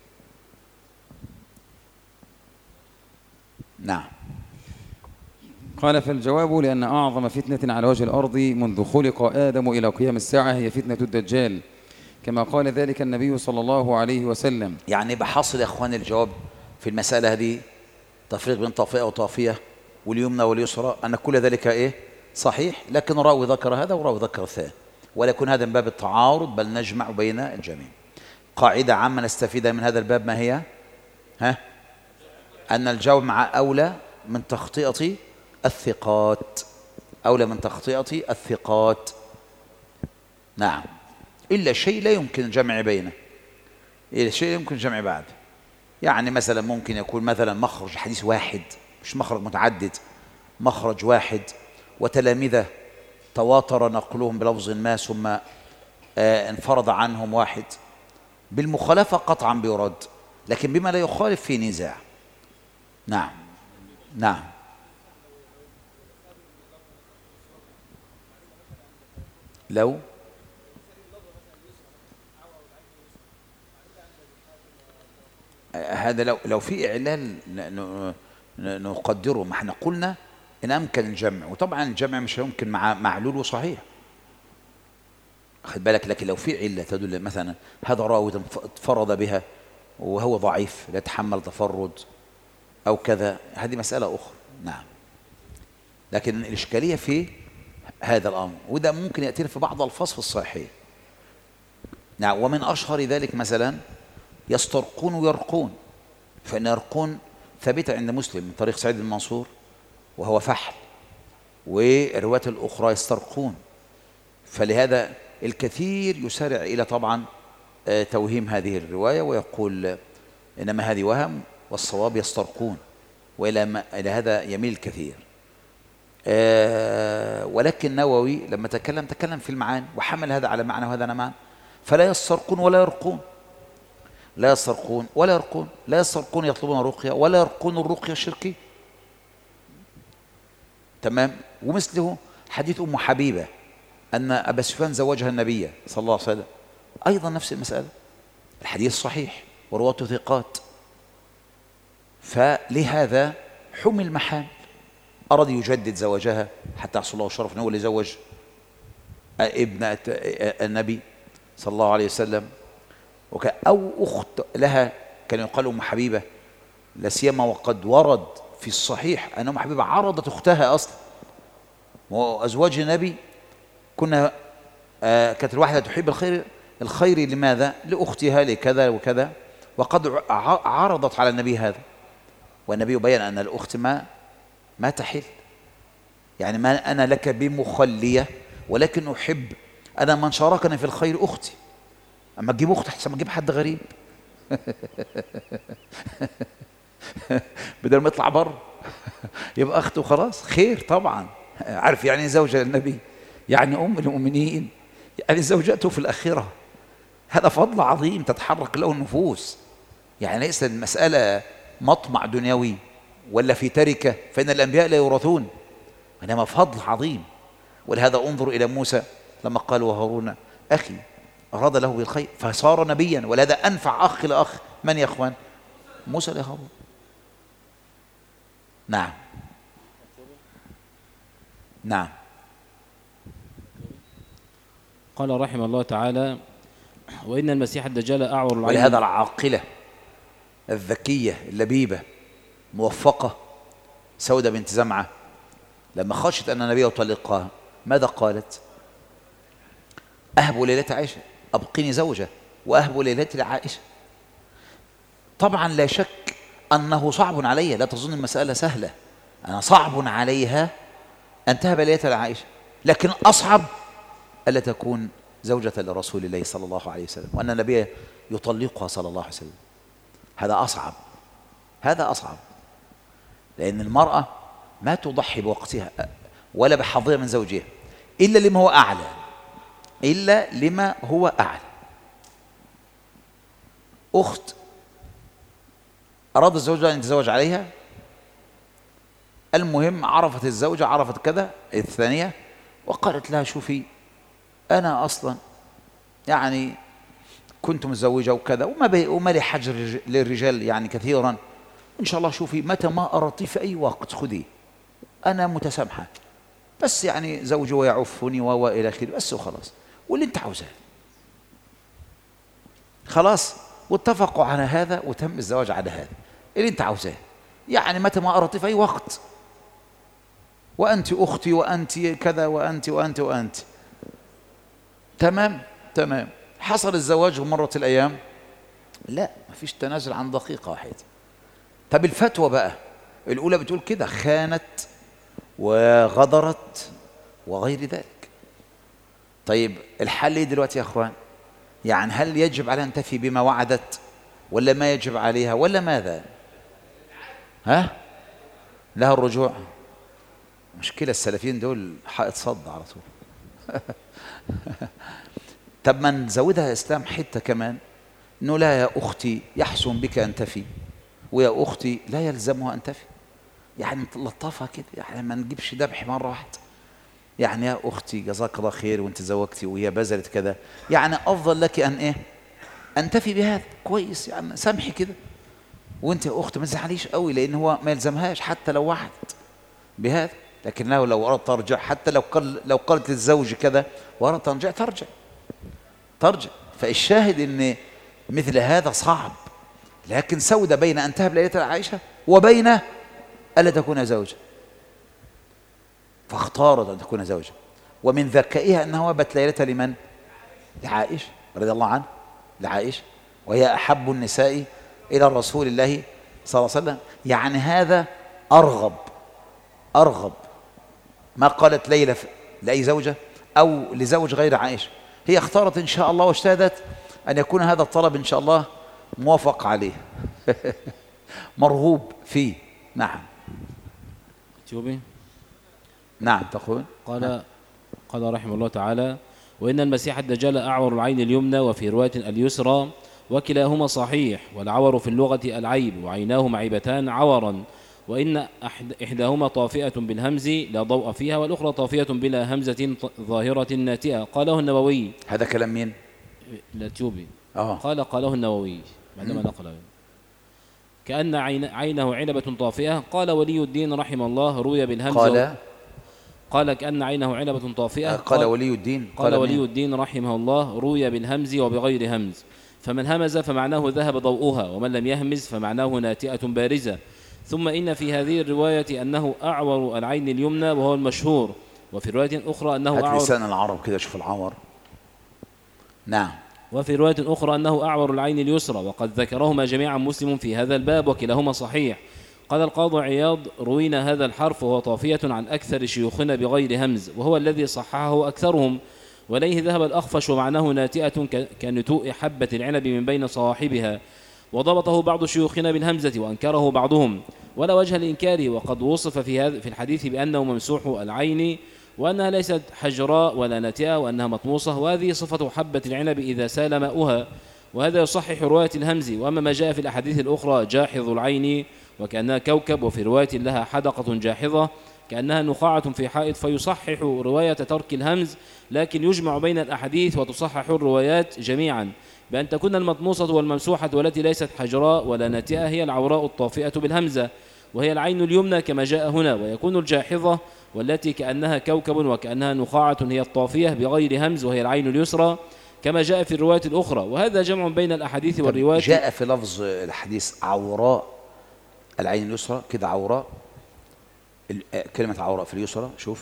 نعم. قال فالجواب لأن أعظم فتنة على وجه الأرض منذ خلق آدم إلى قيام الساعة هي فتنة الدجال، كما قال ذلك النبي صلى الله عليه وسلم. يعني بحصل يا أخوان الجواب في المسألة هذه تفريق بين طافئة وطافية واليمنى واليسرى، أن كل ذلك إيه صحيح، لكن راوي ذكر هذا وراوي ذكر الثاني، ولا يكون هذا من باب التعارض، بل نجمع بين الجميع. قاعدة عامة نستفيدها من هذا الباب ما هي؟ ها؟ أن الجمع أولى من تخطئة الثقات، أولى من تخطئة الثقات. نعم. إلا شيء لا يمكن الجمع بينه، إلا شيء لا يمكن الجمع بعد. يعني مثلا ممكن يكون مثلا مخرج حديث واحد، مش مخرج متعدد، مخرج واحد وتلامذة تواتر نقلهم بلفظ ما ثم آه انفرض عنهم واحد، بالمخالفة قطعا بيرد، لكن بما لا يخالف في نزاع. نعم نعم. لو هذا لو لو في إعلال نقدره، ما احنا قلنا إن أمكن الجمع، وطبعا الجمع مش يمكن مع معلول وصحيح، خد بالك. لكن لو في علة تدل مثلا هذا راوي تفرد بها وهو ضعيف لا يتحمل تفرد أو كذا، هذه مسألة أخرى. نعم. لكن الإشكالية في هذا الأمر، وده ممكن يأتي في بعض الألفاظ في الصحيح. نعم. ومن أشهر ذلك مثلا يسترقون ويرقون، فإن يرقون ثابتة عند مسلم من طريق سعيد المنصور وهو فحل، والروايات الأخرى يسترقون، فلهذا الكثير يسارع إلى طبعا توهيم هذه الرواية ويقول إنما هذه وهم والصواب يسترقون، وإلى إلى هذا يميل الكثير. أه ولكن النووي لما تكلم تكلم في المعاني وحمل هذا على معنى وهذا على معنى، فلا يسترقون ولا يرقون، لا يسترقون ولا يرقون، لا يسترقون يطلبون الرقية ولا يرقون الرقية الشركية. تمام. ومثله حديث أم حبيبة أن أبا سفيان زوجها النبي صلى الله عليه وسلم، أيضا نفس المسألة، الحديث صحيح ورواته ثقات، فلهذا حمل محامل، أراد يجدد زواجها حتى يحصل له شرف أنه اللي زوج ابنة النبي صلى الله عليه وسلم، أو أخت لها كان يقال أم حبيبة، لا سيما وقد ورد في الصحيح أن أم حبيبة عرضت أختها أصلا، وأزواج النبي كنا آه كانت الواحدة تحب الخير الخير لماذا؟ لأختها لكذا وكذا، وقد عرضت على النبي هذا، والنبي بيّن أن الأخت ما ما تحل، يعني ما أنا لك بمخلية، ولكن أحب أنا من شاركني في الخير أختي، أما تجيب أخت أحسن ما تجيب حد غريب بدل ما يطلع بره يبقى أخته خلاص خير طبعا. عارف يعني زوجة النبي، يعني أم المؤمنين، يعني زوجته في الآخرة، هذا فضل عظيم تتحرك له النفوس، يعني ليس المسألة مطمع دنيوي ولا في تركة، فإن الأنبياء لا يورثون، إنما فضل عظيم. ولهذا انظر إلى موسى لما قال وهارون أخي، أراد له بالخير فصار نبيا، ولهذا أنفع أخ لأخ من يا أخوان؟ موسى لهارون. نعم نعم. قال رحمه الله تعالى: وإن المسيح الدجال أعور العين. ولهذا العاقلة الذكية اللبيبة موفقة سودة بنت زمعة لما خشت أن النبي يطلقها ماذا قالت؟ أهب ليلة عائشة، أبقيني زوجة وأهب ليلتي لعائشة. طبعا لا شك أنه صعب علي، لا تظن المسألة سهلة، أنا صعب عليها أن تهب ليلة لعائشة، لكن أصعب ألا تكون زوجة لرسول الله صلى الله عليه وسلم وأن النبي يطلقها صلى الله عليه وسلم. هذا أصعب، هذا أصعب، لأن المرأة ما تضحي بوقتها ولا بحظها من زوجها إلا لما هو أعلى، إلا لما هو أعلى. أخت أراد الزوج أن يتزوج عليها، المهم عرفت الزوجة، عرفت كذا الثانية، وقالت لها شوفي أنا أصلا يعني كنت متزوجة وكذا وما, وما لي حجر للرجال يعني كثيرا، إن شاء الله شوفي متى ما أردت في أي وقت خذي، أنا متسامحة، بس يعني زوجي ويعفني وإلى آخره بس وخلاص، واللي أنت عاوزاه خلاص. واتفقوا على هذا وتم الزواج على هذا اللي أنت عاوزاه، يعني متى ما أردت في أي وقت، وأنت أختي وأنت كذا وأنت وأنت وأنت تمام تمام. حصل الزواج ومرت الأيام، لا مفيش تنازل عن دقيقة واحدة. طب الفتوى بقى الأولى بتقول كده، خانت وغدرت وغير ذلك. طيب الحل ايه دلوقتي يا أخوان؟ يعني هل يجب عليها أن تفي بما وعدت ولا ما يجب عليها ولا ماذا؟ ها؟ لها الرجوع. مشكلة السلفيين دول حائط صد على طول. طب ما نزودها إسلام حتة كمان، إنه لا يا أختي يحسن بك أن تفي، ويا أختي لا يلزمها أن تفي، يعني لطفها كده، يعني ما نجيبش ذبح مرة واحدة، يعني يا أختي جزاك الله خير وأنت زوجتي وهي بذلت كذا، يعني أفضل لك أن إيه؟ أن تفي بهذا، كويس يعني سامحي كده، وأنت يا أخت ما تزعليش قوي لأن هو ما يلزمهاش حتى لو وعدت بهذا، لكن لو لو أردت ترجع، حتى لو قال لو قالت للزوج كذا وأردت ترجع ترجع ترجع. فالشاهد إن مثل هذا صعب، لكن سود بين أن تهب ليلة عائشة وبين ألا تكون زوجة، فاختارت أن تكون زوجة. ومن ذكائها أنها وهبت ليلتها لمن؟ لعائشة رضي الله عنها، لعائشة، وهي أحب النساء إلى رسول الله صلى الله عليه وسلم. يعني هذا أرغب أرغب ما قالت ليلى لأي زوجة أو لزوج غير عائشة، هي اختارت إن شاء الله واجتهدت أن يكون هذا الطلب إن شاء الله موافق عليه. مرغوب فيه. نعم تيوبي. نعم تقول. قال قال رحمه الله تعالى: وإن المسيح الدجال أعور العين اليمنى وفي رواية اليسرى، وكلاهما صحيح، والعور في اللغة العيب، وعيناه معيبتان عورا، وإن إحداهما طافئة بالهمز لا ضوء فيها، والأخرى طافئة بلا همزة ظاهرة ناتئة. قاله النووي. هذا كلام مين؟ الأتيوبي. آه. قال قاله النووي بعدما نقله. كأن عين عينه عنبة طافئة. قال ولي الدين رحمه الله: روي بالهمز. قال قال كأن عينه عنبة طافئة. قال, قال ولي الدين قال, قال ولي الدين رحمه الله: روي بالهمز وبغير همز، فمن همز فمعناه ذهب ضوءها، ومن لم يهمز فمعناه ناتئة بارزة. ثم إن في هذه الرواية أنه أعور العين اليمنى وهو المشهور، وفي رواية أخرى أنه هات أعور لسان العرب كده شوف العور. نعم. وفي رواية أخرى أنه أعور العين اليسرى، وقد ذكرهما جميعا مسلم في هذا الباب، وكلاهما صحيح. قال القاضي عياض: روينا هذا الحرف وهو طافية عن أكثر شيوخنا بغير همز، وهو الذي صححه أكثرهم، وليه ذهب الأخفش ومعناه ناتئة كنتوء حبة العنب من بين صواحبها، وضبطه بعض شيوخنا بالهمزة وأنكره بعضهم، ولا وجه لإنكاره، وقد وصف في هذا في الحديث بأنه ممسوح العين، وأنها ليست حجراء ولا ناتئة، وأنها مطموسة، وهذه صفة حبة العنب إذا سال ماؤها، وهذا يصحح رواية الهمز. وأما ما جاء في الأحاديث الأخرى جاحظ العين وكأنها كوكب، وفي رواية لها حدقة جاحظة كأنها نخاعة في حائط، فيصحح رواية ترك الهمز، لكن يجمع بين الأحاديث وتصحح الروايات جميعا بأن تكون المطموسة والممسوحة والتي ليست حجراء ولا ناتئة هي العوراء الطافئة بالهمزة، وهي العين اليمنى كما جاء هنا، ويكون الجاحظة والتي كأنها كوكب وكأنها نخاعة هي الطافية بغير همز، وهي العين اليسرى كما جاء في الرواية الأخرى. وهذا جمع بين الأحاديث والروايات. جاء في لفظ الحديث عوراء العين اليسرى كده، عوراء كلمة عوراء في اليسرى، شوف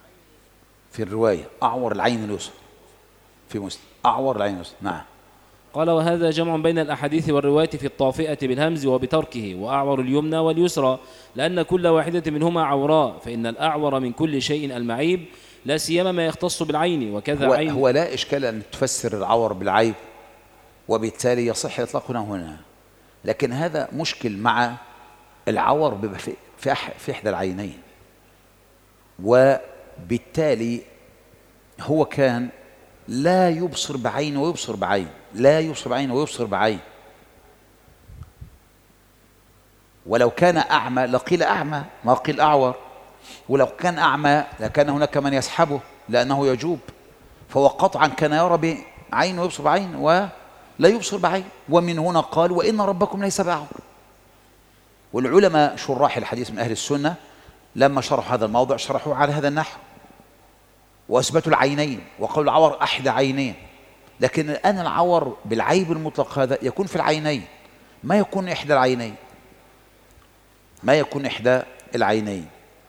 في الرواية أعور العين اليسرى في مسلم، أعور العين اليسرى. نعم. قال وهذا جمع بين الأحاديث والرواية في الطافئة بالهمز وبتركه، وأعور اليمنى واليسرى، لأن كل واحدة منهما عوراء، فإن الأعور من كل شيء المعيب، لا سيما ما يختص بالعين، وكذا هو, عين. هو لا إشكال أن تفسر العور بالعيب، وبالتالي يصح إطلاقنا هنا، لكن هذا مشكل مع العور بيبقى في في, أح في إحدى العينين، وبالتالي هو كان لا يبصر بعين ويبصر بعين، لا يبصر بعين ويبصر بعين، ولو كان أعمى لقيل أعمى ما قيل أعور، ولو كان أعمى لكان هناك من يسحبه لأنه يجوب، فهو قطعا كان يرى بعين ويبصر بعين ولا يبصر بعين. ومن هنا قال وإن ربكم ليس بأعور. والعلماء شراح الحديث من أهل السنة لما شرحوا هذا الموضع شرحوه على هذا النحو وأثبتوا العينين وقالوا العور أحد عينين، لكن الآن العور بالعيب المطلق هذا يكون في العينين، ما يكون إحدى العينين، ما يكون إحدى العينين.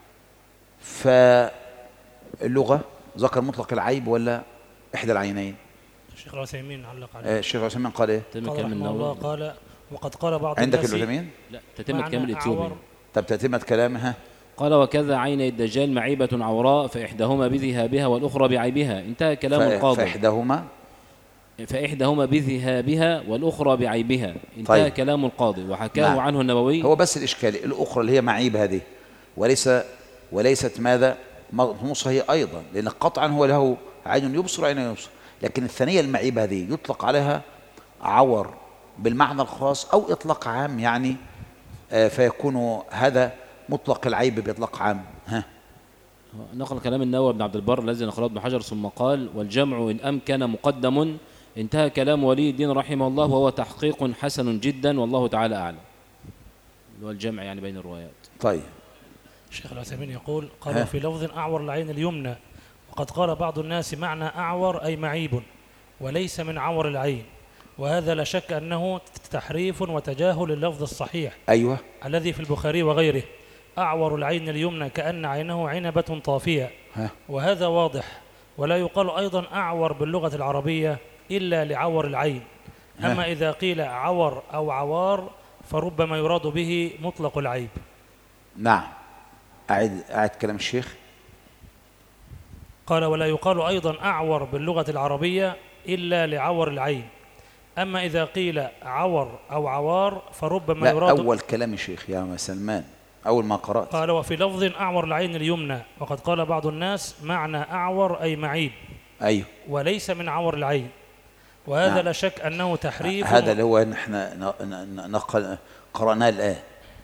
فاللغة ذكر مطلق العيب ولا إحدى العينين؟ الشيخ العثيمين علق عليه. آه الشيخ العثيمين قال إيه؟ تتم قال كلام رحمه الله النووي. قال وقد قال بعض عندك الناس العثيمين؟ لا تتم معنى كلام الإثيوبي. أعور. طب تتمة كلامها. قال وكذا عيني الدجال معيبة عوراء، فإحداهما بذهابها والأخرى بعيبها. انتهى كلام ف- القاضي. فإحداهما فإحداهما بذهابها والأخرى بعيبها. انتهى طيب. كلام القاضي وحكاه نعم. عنه النووي. هو بس الإشكال الأخرى اللي هي معيب هذه وليس وليست ماذا مطموسة هي أيضا، لأن قطعا هو له عين يبصر وعين يبصر، لكن الثانية المعيب هذه يطلق عليها عور بالمعنى الخاص أو إطلاق عام، يعني آه فيكون هذا مطلق العيب بإطلاق عام. ها نقل كلام النووي بن عبد البر الذي نقله ابن حجر ثم قال والجمع إن أمكن مقدم. انتهى كلام ولي الدين رحمه الله، وهو تحقيق حسن جدا والله تعالى أعلم. اللي هو الجمع يعني بين الروايات. طيب. الشيخ العثيمين يقول قال في لفظ أعور العين اليمنى، وقد قال بعض الناس معنى أعور أي معيب وليس من عور العين، وهذا لا شك أنه تحريف وتجاهل اللفظ الصحيح أيوة الذي في البخاري وغيره، أعور العين اليمنى كأن عينه عنبة طافية، ها. وهذا واضح. ولا يقال أيضا أعور باللغة العربية إلا لعور العين. أما ها. إذا قيل عور أو عوار فربما يراد به مطلق العيب. نعم. أعد أعد كلام الشيخ. قال ولا يقال أيضا أعور باللغة العربية إلا لعور العين. أما إذا قيل عور أو عوار فربما لا يراد. أول كلام الشيخ يا سلمان أول ما قرأت. قال وفي لفظ أعور العين اليمنى، وقد قال بعض الناس معنى أعور أي معيب أيوه وليس من عور العين، وهذا نعم. لا شك أنه تحريف. هذا اللي هو نحن نقل قرأناه الآن،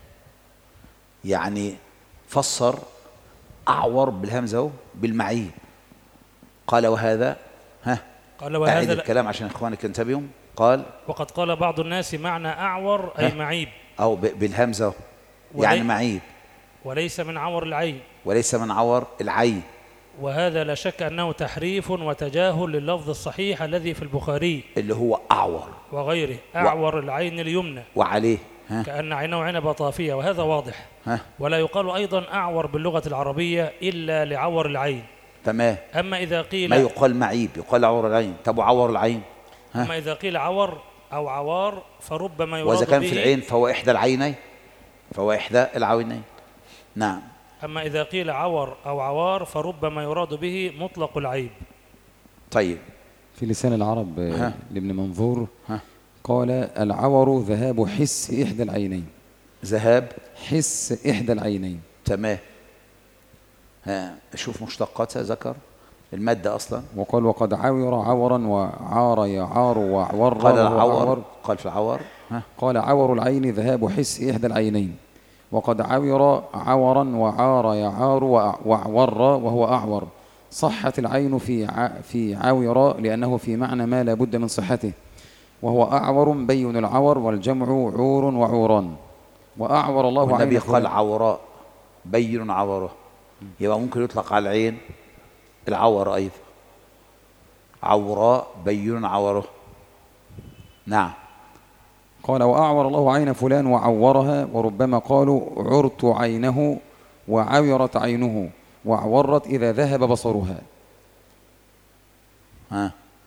يعني فسر أعور بالهمزة بالمعيب. قال وهذا ها قال أعيد وهذا الكلام عشان إخوانك ينتبهوا. قال وقد قال بعض الناس معنى أعور أي ها. معيب أو ب- بالهمزة ولي- يعني معيب وليس من عور العين، وليس من عور العين. وهذا لا شك أنه تحريف وتجاهل لللفظ الصحيح الذي في البخاري اللي هو أعور وغيره، أعور العين اليمنى وعليه ها كأن عينه عنبة طافية، وهذا واضح. ها ولا يقال أيضا أعور باللغة العربية إلا لعور العين. تمام. أما إذا قيل ما يقال معيب يقال عور العين. طب وعور العين ها؟ أما إذا قيل عور أو عوار فربما يراد وإذا كان به في العين فهو إحدى العينين فهو إحدى العينين. نعم. أما إذا قيل عور أو عوار فربما يراد به مطلق العيب. طيب. في لسان العرب آه، ها. لابن منظور ها قال العور ذهاب حس إحدى العينين. ذهاب حس إحدى العينين. تمام. ها شوف مشتقاتها ذكر المادة أصلا. وقال وقد عور عورا وعار يعار وعور قال وهو العور عور. قال في العور ها قال عور العين ذهاب حس إحدى العينين، وقد عور عورا وعار يعار وع- وعور وهو أعور. صحت العين في ع- في عاور لأنه في معنى ما لا بد من صحته، وهو أعور بين العور، والجمع عور وعوران. وأعور الله والنبي عين قال فلان. عوراء بين عوره، يبقى ممكن يطلق على العين العور أيضا. عوراء بين عوره. نعم. قال وأعور الله عين فلان وعورها، وربما قالوا عرت عينه وعورت عينه وعورت إذا ذهب بصرها. ها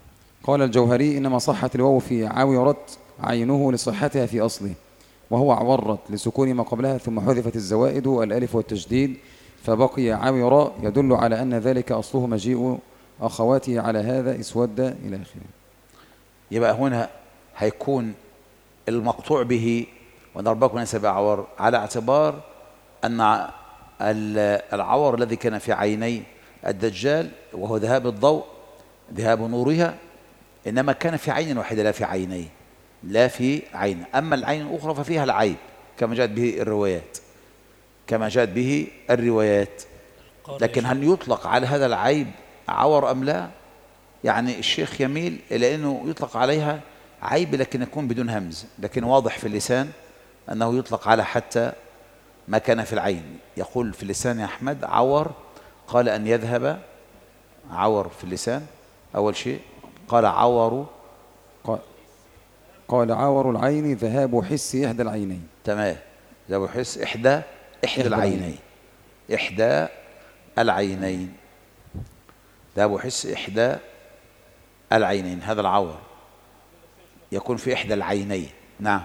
قال الجوهري إنما صحت الواو في عاورت عينه لصحتها في أصله، وهو عورت لسكون ما قبلها ثم حذفت الزوائد الألف والتشديد فبقي عاورا، يدل على أن ذلك أصله مجيء أخواته على هذا اسود إلى آخره. يبقى هنا هيكون المقطوع به ونربكم نسب عور على اعتبار أن العور الذي كان في عيني الدجال وهو ذهاب الضوء ذهاب نورها إنما كان في عين واحدة لا في عينين، لا في عين. أما العين الأخرى ففيها العيب كما جاءت به الروايات كما جاءت به الروايات لكن هل يطلق على هذا العيب عور أم لا؟ يعني الشيخ يميل إلى أنه يطلق عليها عيب لكن يكون بدون همز، لكن واضح في اللسان أنه يطلق على حتى ما كان في العين. يقول في اللسان يا أحمد عور، قال أن يذهب عور في اللسان أول شيء، قال عور قال عور العين ذهاب حس إحدى العينين. تمام، ذهاب حس إحدى إحدى العينين إحدى العينين ذهاب حس إحدى العينين، هذا العور يكون في إحدى العينين. نعم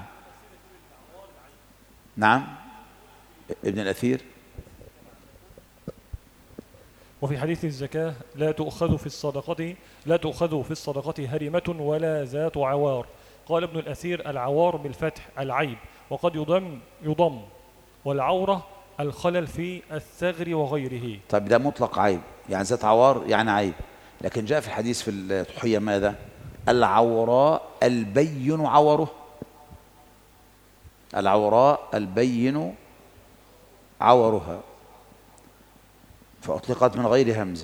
نعم ابن الأثير. وفي حديث الزكاة لا تؤخذ في الصدقة لا تؤخذ في الصدقة هرمة ولا ذات عوار. قال ابن الأثير العوار بالفتح العيب، وقد يضم يضم والعورة الخلل في الثغر وغيره. طيب ده مطلق عيب، يعني ذات عوار يعني عيب، لكن جاء في الحديث في الضحية ماذا؟ العوراء البين عوره، العوراء البين عورها، فأطلقت من غير همزة.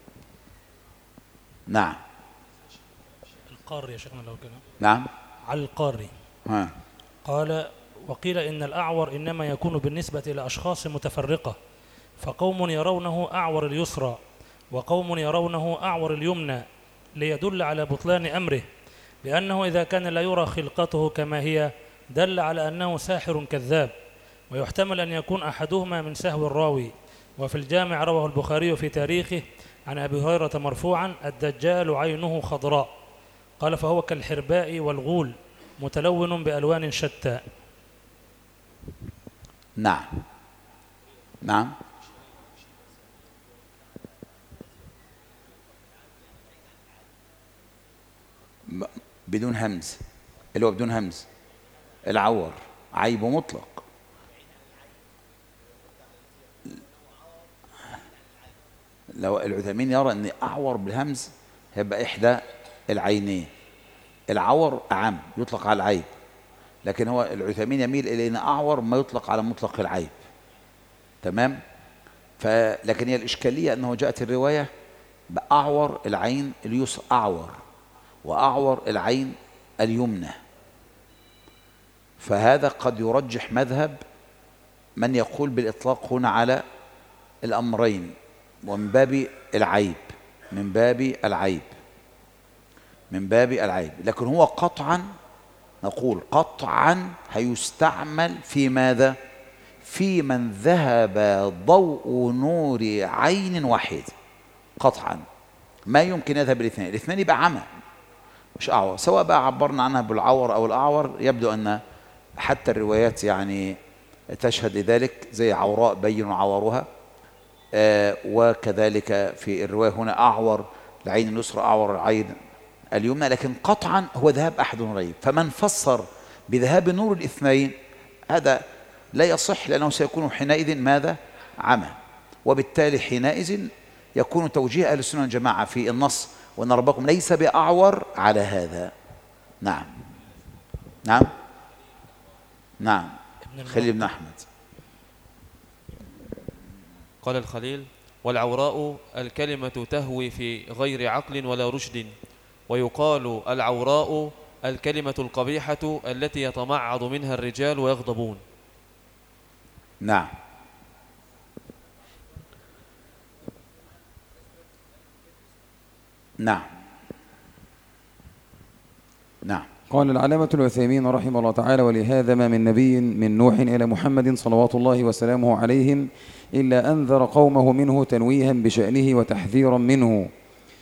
نعم القاري يا شيخنا لو كده. نعم على القاري. ها. قال وقيل إن الأعور إنما يكون بالنسبة إلى أشخاص متفرقة، فقوم يرونه أعور اليسرى وقوم يرونه أعور اليمنى، ليدل على بطلان أمره، لأنه إذا كان لا يرى خلقته كما هي دل على أنه ساحر كذاب، ويحتمل أن يكون أحدهما من سهو الراوي. وفي الجامع رواه البخاري في تاريخه عن أبي هريرة مرفوعا الدجال عينه خضراء، قال فهو كالحرباء والغول متلون بألوان شتى. نعم نعم بدون همز، اللي هو بدون همز العور عيب مطلق. لو العثيمين يرى أن أعور بالهمز هيبقى إحدى العينين، العور أعم يطلق على العيب، لكن هو العثيمين يميل إلى أن أعور ما يطلق على مطلق العيب. تمام. فلكن هي الإشكالية أنه جاءت الرواية بأعور العين اليسرى أعور وأعور العين اليمنى، فهذا قد يرجح مذهب من يقول بالإطلاق هنا على الأمرين، ومن باب العيب من باب العيب من باب العيب لكن هو قطعا نقول قطعا هيستعمل في ماذا؟ في من ذهب ضوء نور عين واحد قطعا، ما يمكن يذهب الاثنين، الاثنين يبقى عمى مش أعور، سواء بقى عبرنا عنها بالعور أو الأعور. يبدو أن حتى الروايات يعني تشهد لذلك، زي عوراء بين عورها، آه وكذلك في الرواية هنا أعور العين اليسرى أعور العين اليمنى، لكن قطعا هو ذهاب أحد نورين. فمن فسر بذهاب نور الاثنين هذا لا يصح، لأنه سيكون حينئذ ماذا؟ عمى، وبالتالي حينئذ يكون توجيه أهل السنة والجماعة في النص وأن ربكم ليس بأعور على هذا. نعم نعم نعم خليل بن أحمد. قال الخليل والعوراء الكلمة تهوي في غير عقل ولا رشد، ويقال العوراء الكلمة القبيحة التي يتمعض منها الرجال ويغضبون. نعم نعم نعم قال العلامة العثيمين رحمه الله تعالى ولهذا ما من نبي من نوح إلى محمد صلوات الله وسلامه عليهم إلا أنذر قومه منه تنويها بشأنه وتحذيرا منه،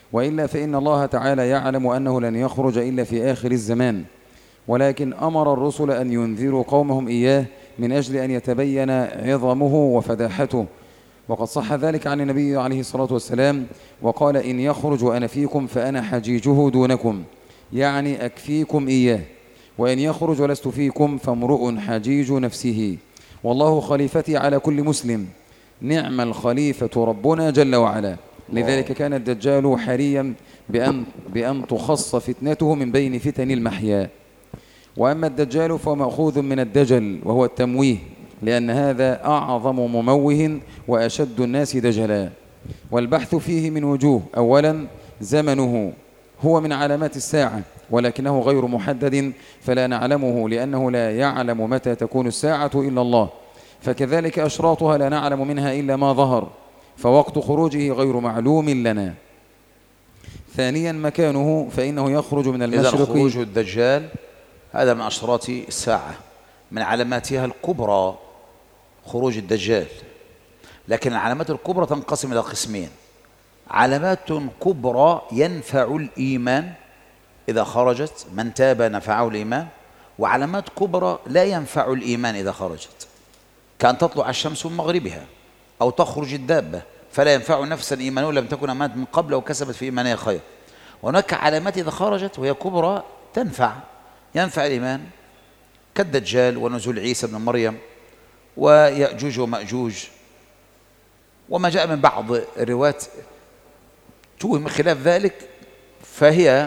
وإلا فإن الله تعالى يعلم أنه لن يخرج إلا في آخر الزمان، ولكن أمر الرسل أن ينذروا قومهم إياه من أجل أن يتبين عظمه وفداحته. وقد صح ذلك عن النبي عليه الصلاة والسلام وقال: إن يخرج وأنا فيكم فأنا حجيجه دونكم، يعني أكفيكم إياه، وإن يخرج ولست فيكم فامرؤ حجيج نفسه، والله خليفتي على كل مسلم، نعم الخليفة ربنا جل وعلا. لذلك كان الدجال حريا بأن, بأن تخص فتنته من بين فتن المحيا. وأما الدجال فهو مأخوذ من الدجل وهو التمويه، لأن هذا أعظم مموه وأشد الناس دجلا. والبحث فيه من وجوه: أولا زمنه هو من علامات الساعة، ولكنه غير محدد فلا نعلمه، لأنه لا يعلم متى تكون الساعة إلا الله، فكذلك أشراطها لا نعلم منها إلا ما ظهر، فوقت خروجه غير معلوم لنا. ثانيا مكانه، فإنه يخرج من المشرق. إذا خروج الدجال هذا من أشراط الساعة، من علاماتها الكبرى خروج الدجال. لكن العلامات الكبرى تنقسم إلى قسمين: علامات كبرى ينفع الإيمان إذا خرجت، من تاب نفعه الإيمان، وعلامات كبرى لا ينفع الإيمان إذا خرجت، كأن تطلع الشمس من مغربها أو تخرج الدابة، فلا ينفع نفسا إيمانه لم تكن أمانت من قبل أو كسبت في إيمانها خير. وهناك علامات إذا خرجت وهي كبرى تنفع، ينفع الإيمان، كالدجال ونزول عيسى بن مريم ويأجوج ومأجوج، وما جاء من بعض الروايات توهم خلاف ذلك، فهي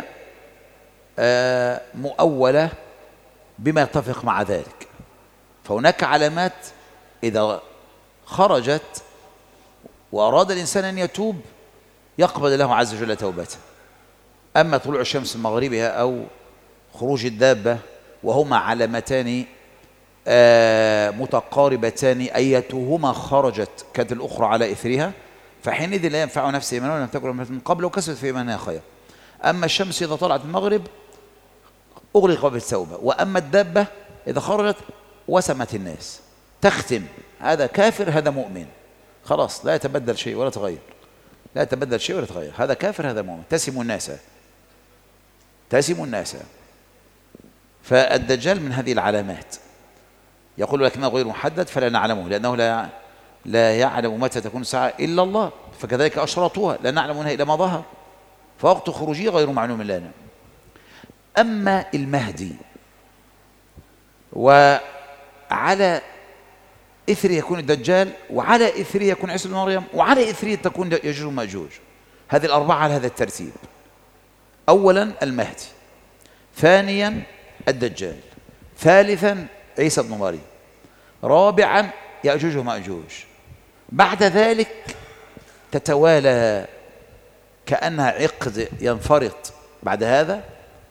مؤولة بما يتفق مع ذلك. فهناك علامات إذا خرجت وأراد الإنسان أن يتوب يقبل له عز وجل توبته. أما طلوع الشمس من مغربها أو خروج الدابة وهما علامتان متقاربتان، أيتهما خرجت كانت الأخرى على إثرها، فحينئذ لا ينفع نفسه إيمانه لم تكن من قبل وكسبت في إيمانها خير. أما الشمس إذا طلعت من المغرب أغلق باب التوبة، وأما الدابة إذا خرجت وسمت الناس، تختم، هذا كافر هذا مؤمن، خلاص لا يتبدل شيء ولا تغير، لا يتبدل شيء ولا تغير، هذا كافر هذا مؤمن، تسم الناس تسم الناس. فالدجال من هذه العلامات، يقول لكنه غير محدد فلا نعلمه، لأنه لا لا يعلم متى تكون الساعة إلا الله، فكذلك أشراطها لا نعلم منها إلا ما ظهر، فوقت خروجه غير معلوم لنا. أما المهدي وعلى إثر يكون الدجال، وعلى إثر يكون عيسى بن مريم، وعلى إثر تكون يأجوج ومأجوج، هذه الأربعة على هذا الترتيب: أولا المهدي، ثانيا الدجال، ثالثا عيسى بن مريم، رابعا يأجوج ومأجوج. بعد ذلك تتوالى كأنها عقد ينفرط بعد هذا،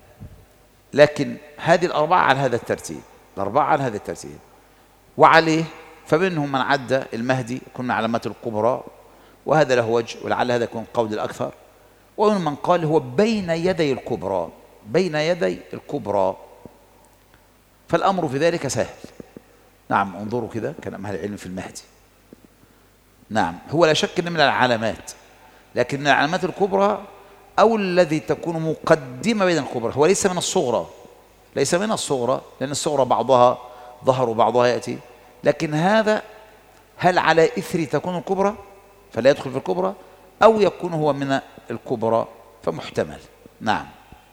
لكن هذه الأربعة على هذا الترتيب، الأربعة على هذا الترتيب. وعليه فمنهم من عد المهدي يكون من علامات الكبرى، وهذا له وجه، ولعل هذا يكون قول الأكثر، ومن من قال هو بين يدي الكبرى، بين يدي الكبرى، فالأمر في ذلك سهل. نعم، انظروا كذا كلام أهل العلم في المهدي. نعم، هو لا شك إن من العلامات، لكن من العلامات الكبرى أو الذي تكون مقدمة بين الكبرى، هو ليس من الصغرى، ليس من الصغرى، لأن الصغرى بعضها ظهر وبعضها يأتي، لكن هذا هل على إثر تكون الكبرى فلا يدخل في الكبرى، أو يكون هو من الكبرى فمحتمل. نعم.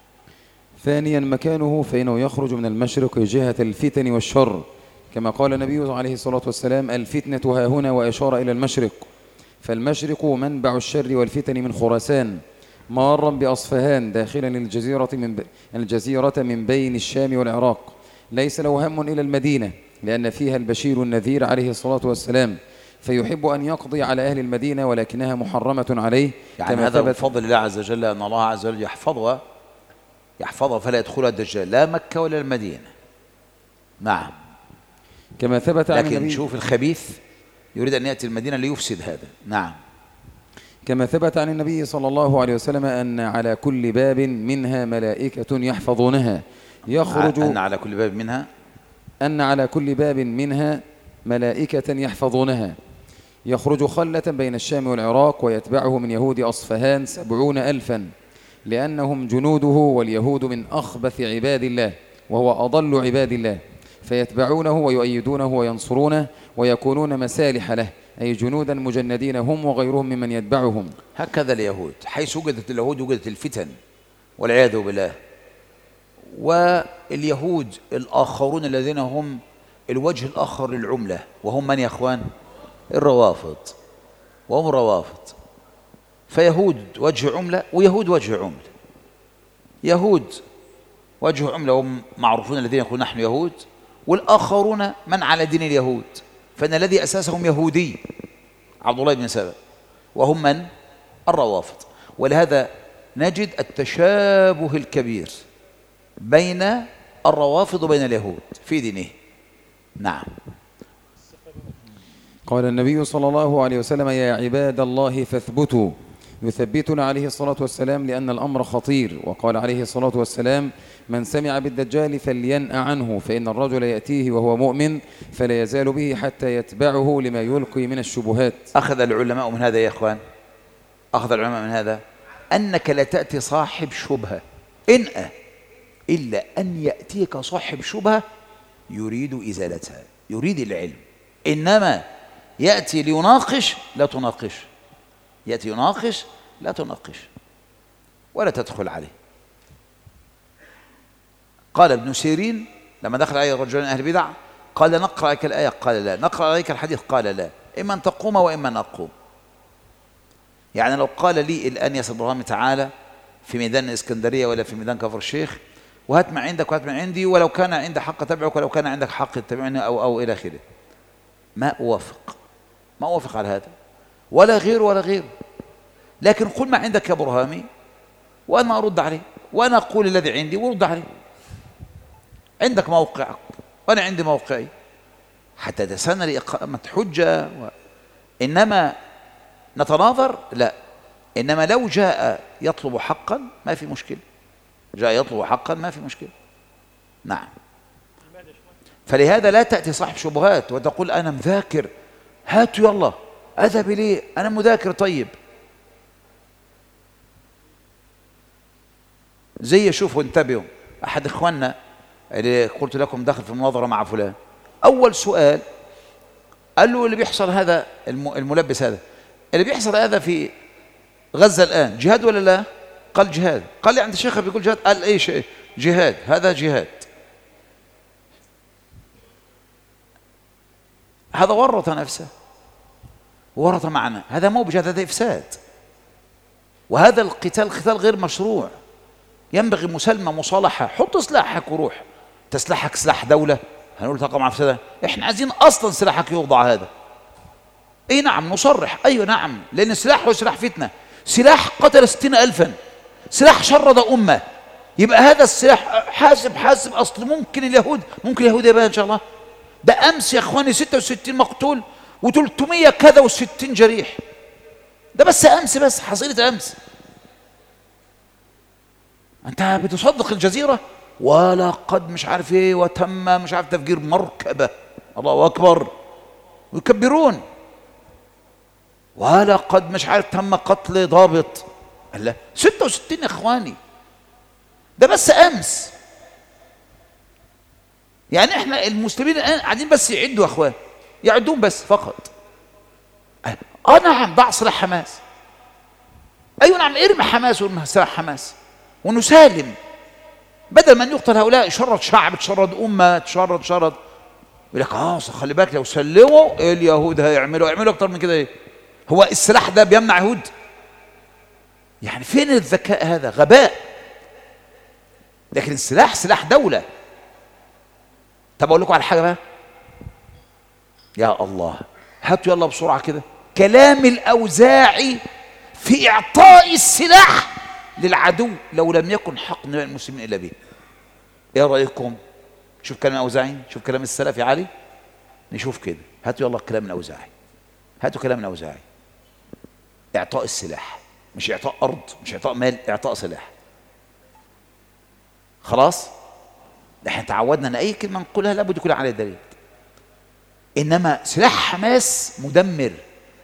ثانيا مكانه، فإنه يخرج من المشرق جهة الفتن والشر، كما قال النبي عليه الصلاة والسلام: الفتنة ها هنا، وإشار إلى المشرق، فالمشرق منبع الشر والفتن من خراسان مارا بأصفهان داخلا الجزيرة من ب... الجزيرة من بين الشام والعراق، ليس له هم إلى المدينة لأن فيها البشير النذير عليه الصلاة والسلام، فيحب أن يقضي على أهل المدينة ولكنها محرمة عليه. يعني كما هذا من فضل الله عز وجل أن الله عز وجل يحفظها يحفظها فلا يدخلها الدجال لا مكة ولا المدينة. نعم. كما ثبت عن النبي، لكن شوف الخبيث يريد أن يأتي المدينة ليفسد هذا. نعم. كما ثبت عن النبي صلى الله عليه وسلم أن على كل باب منها ملائكة يحفظونها يخرج أن على كل باب منها أن على كل باب منها ملائكة يحفظونها يخرج خلة بين الشام والعراق، ويتبعه من يهود أصفهان سبعون ألفا، لأنهم جنوده، واليهود من أخبث عباد الله وهو أضل عباد الله، فيتبعونه ويؤيدونه وينصرونه ويكونون مسالح له، أي جنودا مجندين هم وغيرهم ممن يتبعهم. هكذا اليهود، حيث وجدت اليهود وجدت الفتن والعياذ بالله. واليهود الآخرون الذين هم الوجه الآخر للعملة، وهم من يا أخوان؟ الروافض، وهم الروافض. فيهود وجه عملة ويهود وجه عملة. يهود وجه عملة هم معروفون الذين يقولون نحن يهود، والآخرون من على دين اليهود، فإن الذي أساسهم يهودي عبد الله بن سبأ، وهم من؟ الروافض. ولهذا نجد التشابه الكبير بين الروافض وبين اليهود في دينه. نعم. قال النبي صلى الله عليه وسلم: يا عباد الله فاثبتوا، يثبتنا عليه الصلاة والسلام لأن الأمر خطير. وقال عليه الصلاة والسلام: من سمع بالدجال فلينأ عنه، فإن الرجل يأتيه وهو مؤمن فلا يزال به حتى يتبعه لما يلقي من الشبهات. أخذ العلماء من هذا يا إخوان، أخذ العلماء من هذا أنك لا تأتي صاحب شبهة إنأ إلا أن يأتيك صاحب شبهة يريد إزالتها، يريد العلم. إنما يأتي ليناقش لا تناقش، يأتي يناقش لا تناقش ولا تدخل عليه. قال ابن سيرين لما دخل عليه رجل من أهل البدع قال: نقرأ عليك الآية؟ قال لا. نقرأ عليك الحديث؟ قال لا. إما أن تقوم وإما أن أقوم. يعني لو قال لي الآن ياسر برهامي تعالى في ميدان الإسكندرية ولا في ميدان كفر الشيخ وهات ما عندك وهات ما عندي، ولو كان عندي حق تبعك ولو كان عندك حق تتبعني أو أو إلى آخره، ما أوافق، ما أوافق على هذا ولا غيره ولا غيره. لكن قل ما عندك يا برهامي وأنا أرد عليه، وأنا أقول الذي عندي ورد عليه. عندك موقعك وأنا عندي موقعي حتى تسنى لإقامة حجة و... إنما نتناظر لا. إنما لو جاء يطلب حقا ما في مشكلة، جاء يطلب حقا ما في مشكلة. نعم. فلهذا لا تأتي صاحب شبهات وتقول أنا مذاكر، هاتوا يلا أذهب ليه، أنا مذاكر. طيب زي شوفوا انتبهوا، أحد إخواننا اللي قلت لكم دخل في مناظرة مع فلان، أول سؤال قال له اللي بيحصل هذا الملبس هذا اللي بيحصل هذا في غزة الآن جهاد ولا لا؟ قال جهاد. قال لي عند الشيخ بيقول جهاد. قال ايش جهاد؟ هذا جهاد. هذا ورط نفسه ورط معنا، هذا مو بجهاد، هذا إفساد. وهذا القتال قتال غير مشروع، ينبغي مسالمة مصالحة. حط سلاحك وروح. تسلحك سلاح دولة هنقول تقع مع فسادة؟ احنا عايزين اصلا سلاحك يوضع هذا. اي نعم نصرح، ايوه نعم، لان السلاح هو سلاح فتنة، سلاح قتل ستين ألفا، سلاح شرد أمة. يبقى هذا السلاح حاسب حاسب أصل ممكن اليهود ممكن اليهود يبقى إن شاء الله. ده أمس يا أخواني ستة وستين مقتول وثلاثمية كذا وستين جريح، ده بس أمس، بس حصيلة أمس. أنت بتصدق الجزيرة ولا قد مش عارف إيه وتم مش عارف تفجير مركبة، الله أكبر، ويكبرون. ولا قد مش عارف تم قتل ضابط. الله، ستة وستين يا اخواني، ده بس امس. يعني احنا المسلمين الان قاعدين بس يعدوا يا اخوان، يعدون بس فقط. اه نعم، ضع سلاح حماس، ايوه نعم، ارمي حماس وارمي سلاح حماس ونسالم، بدل ما ان يقتل هؤلاء. يشرد شعب، تشرد امه، تشرد شرد. يقول لك اه خلي بالك لو سلموا اليهود هيعملوا يعملوا اكتر من كده. ايه هو السلاح ده بيمنع يهود؟ يعني فين الذكاء؟ هذا غباء. لكن السلاح سلاح دولة. طب اقول لكم على حاجة بقى، يا الله هاتوا يلا بسرعة كده كلام الأوزاعي في إعطاء السلاح للعدو لو لم يكن حق نبي المسلمين إلا به. ايه رأيكم؟ شوف كلام الأوزاعي، شوف كلام السلف يا علي، نشوف كده. هاتوا يلا كلام الأوزاعي، هاتوا كلام الأوزاعي. إعطاء السلاح، مش إعطاء أرض، مش إعطاء مال، إعطاء سلاح. خلاص؟ احنا تعودنا ان اي كلمه نقولها لابد يكون عليها دليل. انما سلاح حماس مدمر،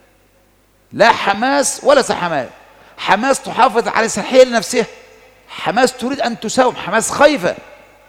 لا حماس ولا حماس. حماس تحافظ على صحية لنفسها، حماس تريد أن تساوم، حماس خايفة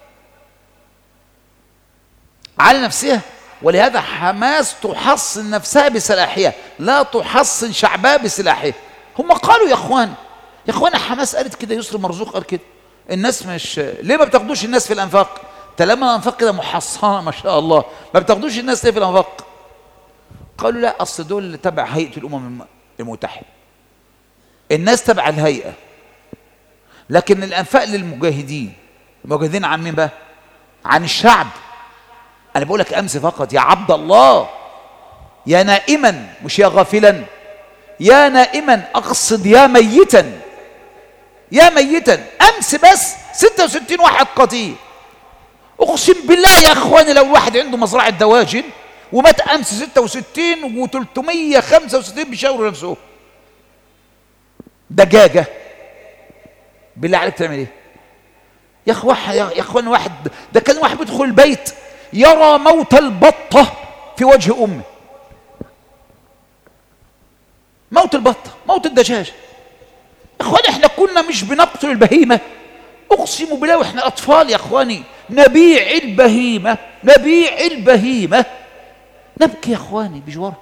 على نفسها، ولهذا حماس تحصن نفسها بسلاحها لا تحصن شعبها بسلاحها. هم قالوا يا اخوان يا اخوان حماس قالت كده، يسر مرزوق قال كده، الناس مش ليه ما بتاخدوش الناس في الانفاق؟ طالما الانفاق كده محصنه ما شاء الله، ما بتاخدوش الناس ليه في الانفاق؟ قالوا لا، اصل دول تبع هيئه الامم المتحده، الناس تبع الهيئه، لكن الانفاق للمجاهدين. المجاهدين عن مين بقى؟ عن الشعب. انا بقول لك امس فقط يا عبد الله، يا نائما مش يا غافلا، يا نائما اقصد يا ميتا، يا ميتا. امس بس ستة وستين واحد قتيل. اقسم بالله يا اخواني لو الواحد عنده مزرعه دواجن ومات امس ستة وستين وثلاثمية وخمسة وستين بيشاوروا نفسهم. دجاجه بالله عليك تعمل ايه؟ يا اخوان يا اخوان واحد ده كان واحد بيدخل البيت يرى موت البطه في وجه امه. موت البطه، موت الدجاجه. يا اخواني احنا كنا مش بنقتل البهيمه، اقسم بالله واحنا اطفال يا اخواني نبيع البهيمه، نبيع البهيمه، نبكي يا اخواني بجوارها.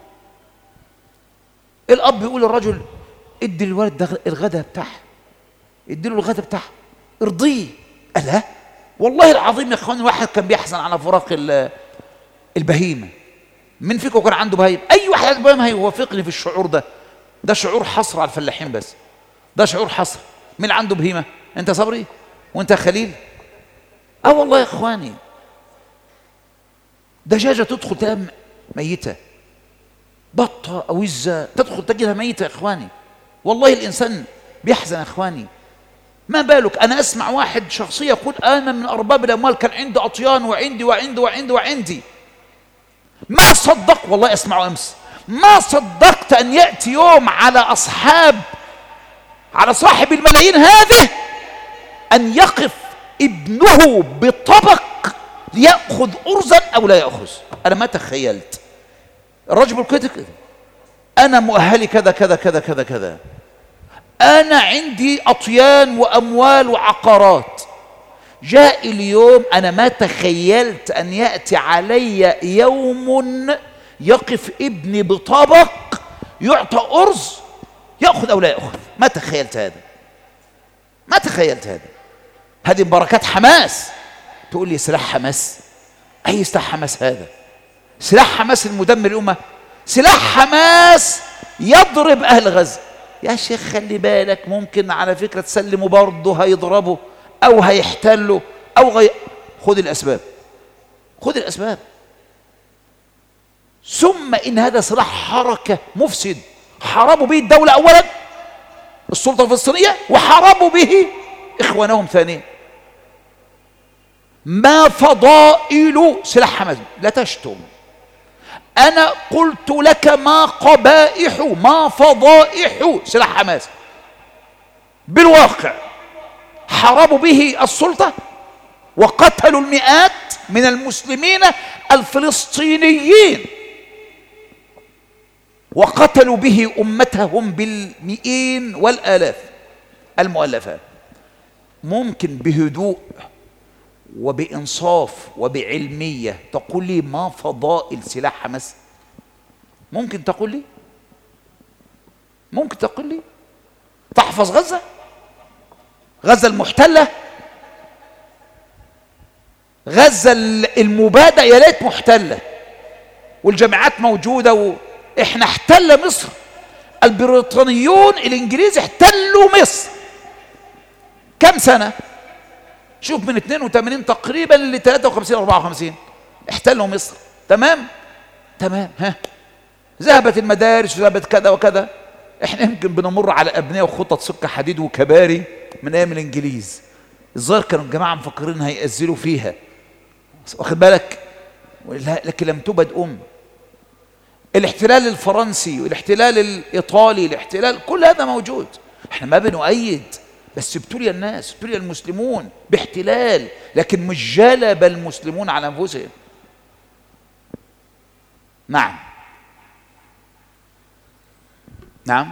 الاب يقول للرجل ادي الولد ده الغداء بتاعها، ادي له الغداء بتاعها، ارضيه. ألا والله العظيم يا اخواني الواحد كان بيحزن على فراق البهيمه. من فيكم كان عنده بهيمه؟ اي واحد عنده بهيمه هيوافقني في الشعور ده. ده شعور حصر على الفلاحين بس، ده شعور حصر. مين عنده بهيمه؟ انت صبري وانت خليل؟ اه والله يا اخواني دجاجه تدخل تلاقيها ميته، بطه او وزه تدخل تجدها ميته يا اخواني. والله الانسان بيحزن يا اخواني. ما بالك انا اسمع واحد شخصيه يقول انا من ارباب الاموال كان عنده اطيان وعندي وعندي وعندي وعندي. ما صدق والله اسمعه امس، ما صدقت ان ياتي يوم على اصحاب على صاحب الملايين هذه ان يقف ابنه بطبق ليأخذ أرزا أو لا يأخذ. أنا ما تخيلت الرجل كده كده، أنا مؤهلي كذا كذا كذا كذا كذا، أنا عندي أطيان وأموال وعقارات. جاء اليوم أنا ما تخيلت أن يأتي علي يوم يقف ابني بطبق يعطى أرز يأخذ أو لا يأخذ. ما تخيلت هذا، ما تخيلت هذا. هذه بركات حماس. تقول لي سلاح حماس؟ أي سلاح حماس هذا؟ سلاح حماس المدمر الأمة؟ سلاح حماس يضرب أهل غزة. يا شيخ خلي بالك، ممكن على فكرة تسلموا برضه هيضربوا أو هيحتلوا أو غي... خذ الأسباب، خذ الأسباب. ثم إن هذا سلاح حركة مفسد. حاربوا به الدولة أولا، السلطة الفلسطينية، وحاربوا به إخوانهم ثانيا. ما فضائل سلاح حماس؟ لا تشتم. أنا قلت لك ما قبائح ما فضائح سلاح حماس بالواقع. حاربوا به السلطة وقتلوا المئات من المسلمين الفلسطينيين، وقتلوا به أمتهم بالمئين والآلاف المؤلفات. ممكن بهدوء وبإنصاف وبعلمية تقول لي ما فضائل سلاح حماس؟ ممكن تقول لي؟ ممكن تقول لي؟ تحفظ غزة؟ غزة المحتلة، غزة المبادة يا ليت محتلة والجامعات موجودة و... احنا احتل مصر، البريطانيون الانجليز احتلوا مصر كم سنة؟ شوف من اثنين وثمانين تقريبا ل ثلاثة وخمسين أربعة وخمسين احتلوا مصر. تمام تمام. ها ذهبت المدارس وذهبت كذا وكذا. احنا يمكن بنمر على ابنيه وخطط سكه حديد وكباري من ايام الانجليز. الظاهر كانوا الجماعه مفكرين هيأذلوا فيها، واخد بالك؟ لكن لم تبد ام. الاحتلال الفرنسي والاحتلال الايطالي، الاحتلال كل هذا موجود. احنا ما بنؤيد، بس ابتلي الناس، ابتلي المسلمون باحتلال، لكن مش جلب المسلمون على انفسهم. نعم. نعم.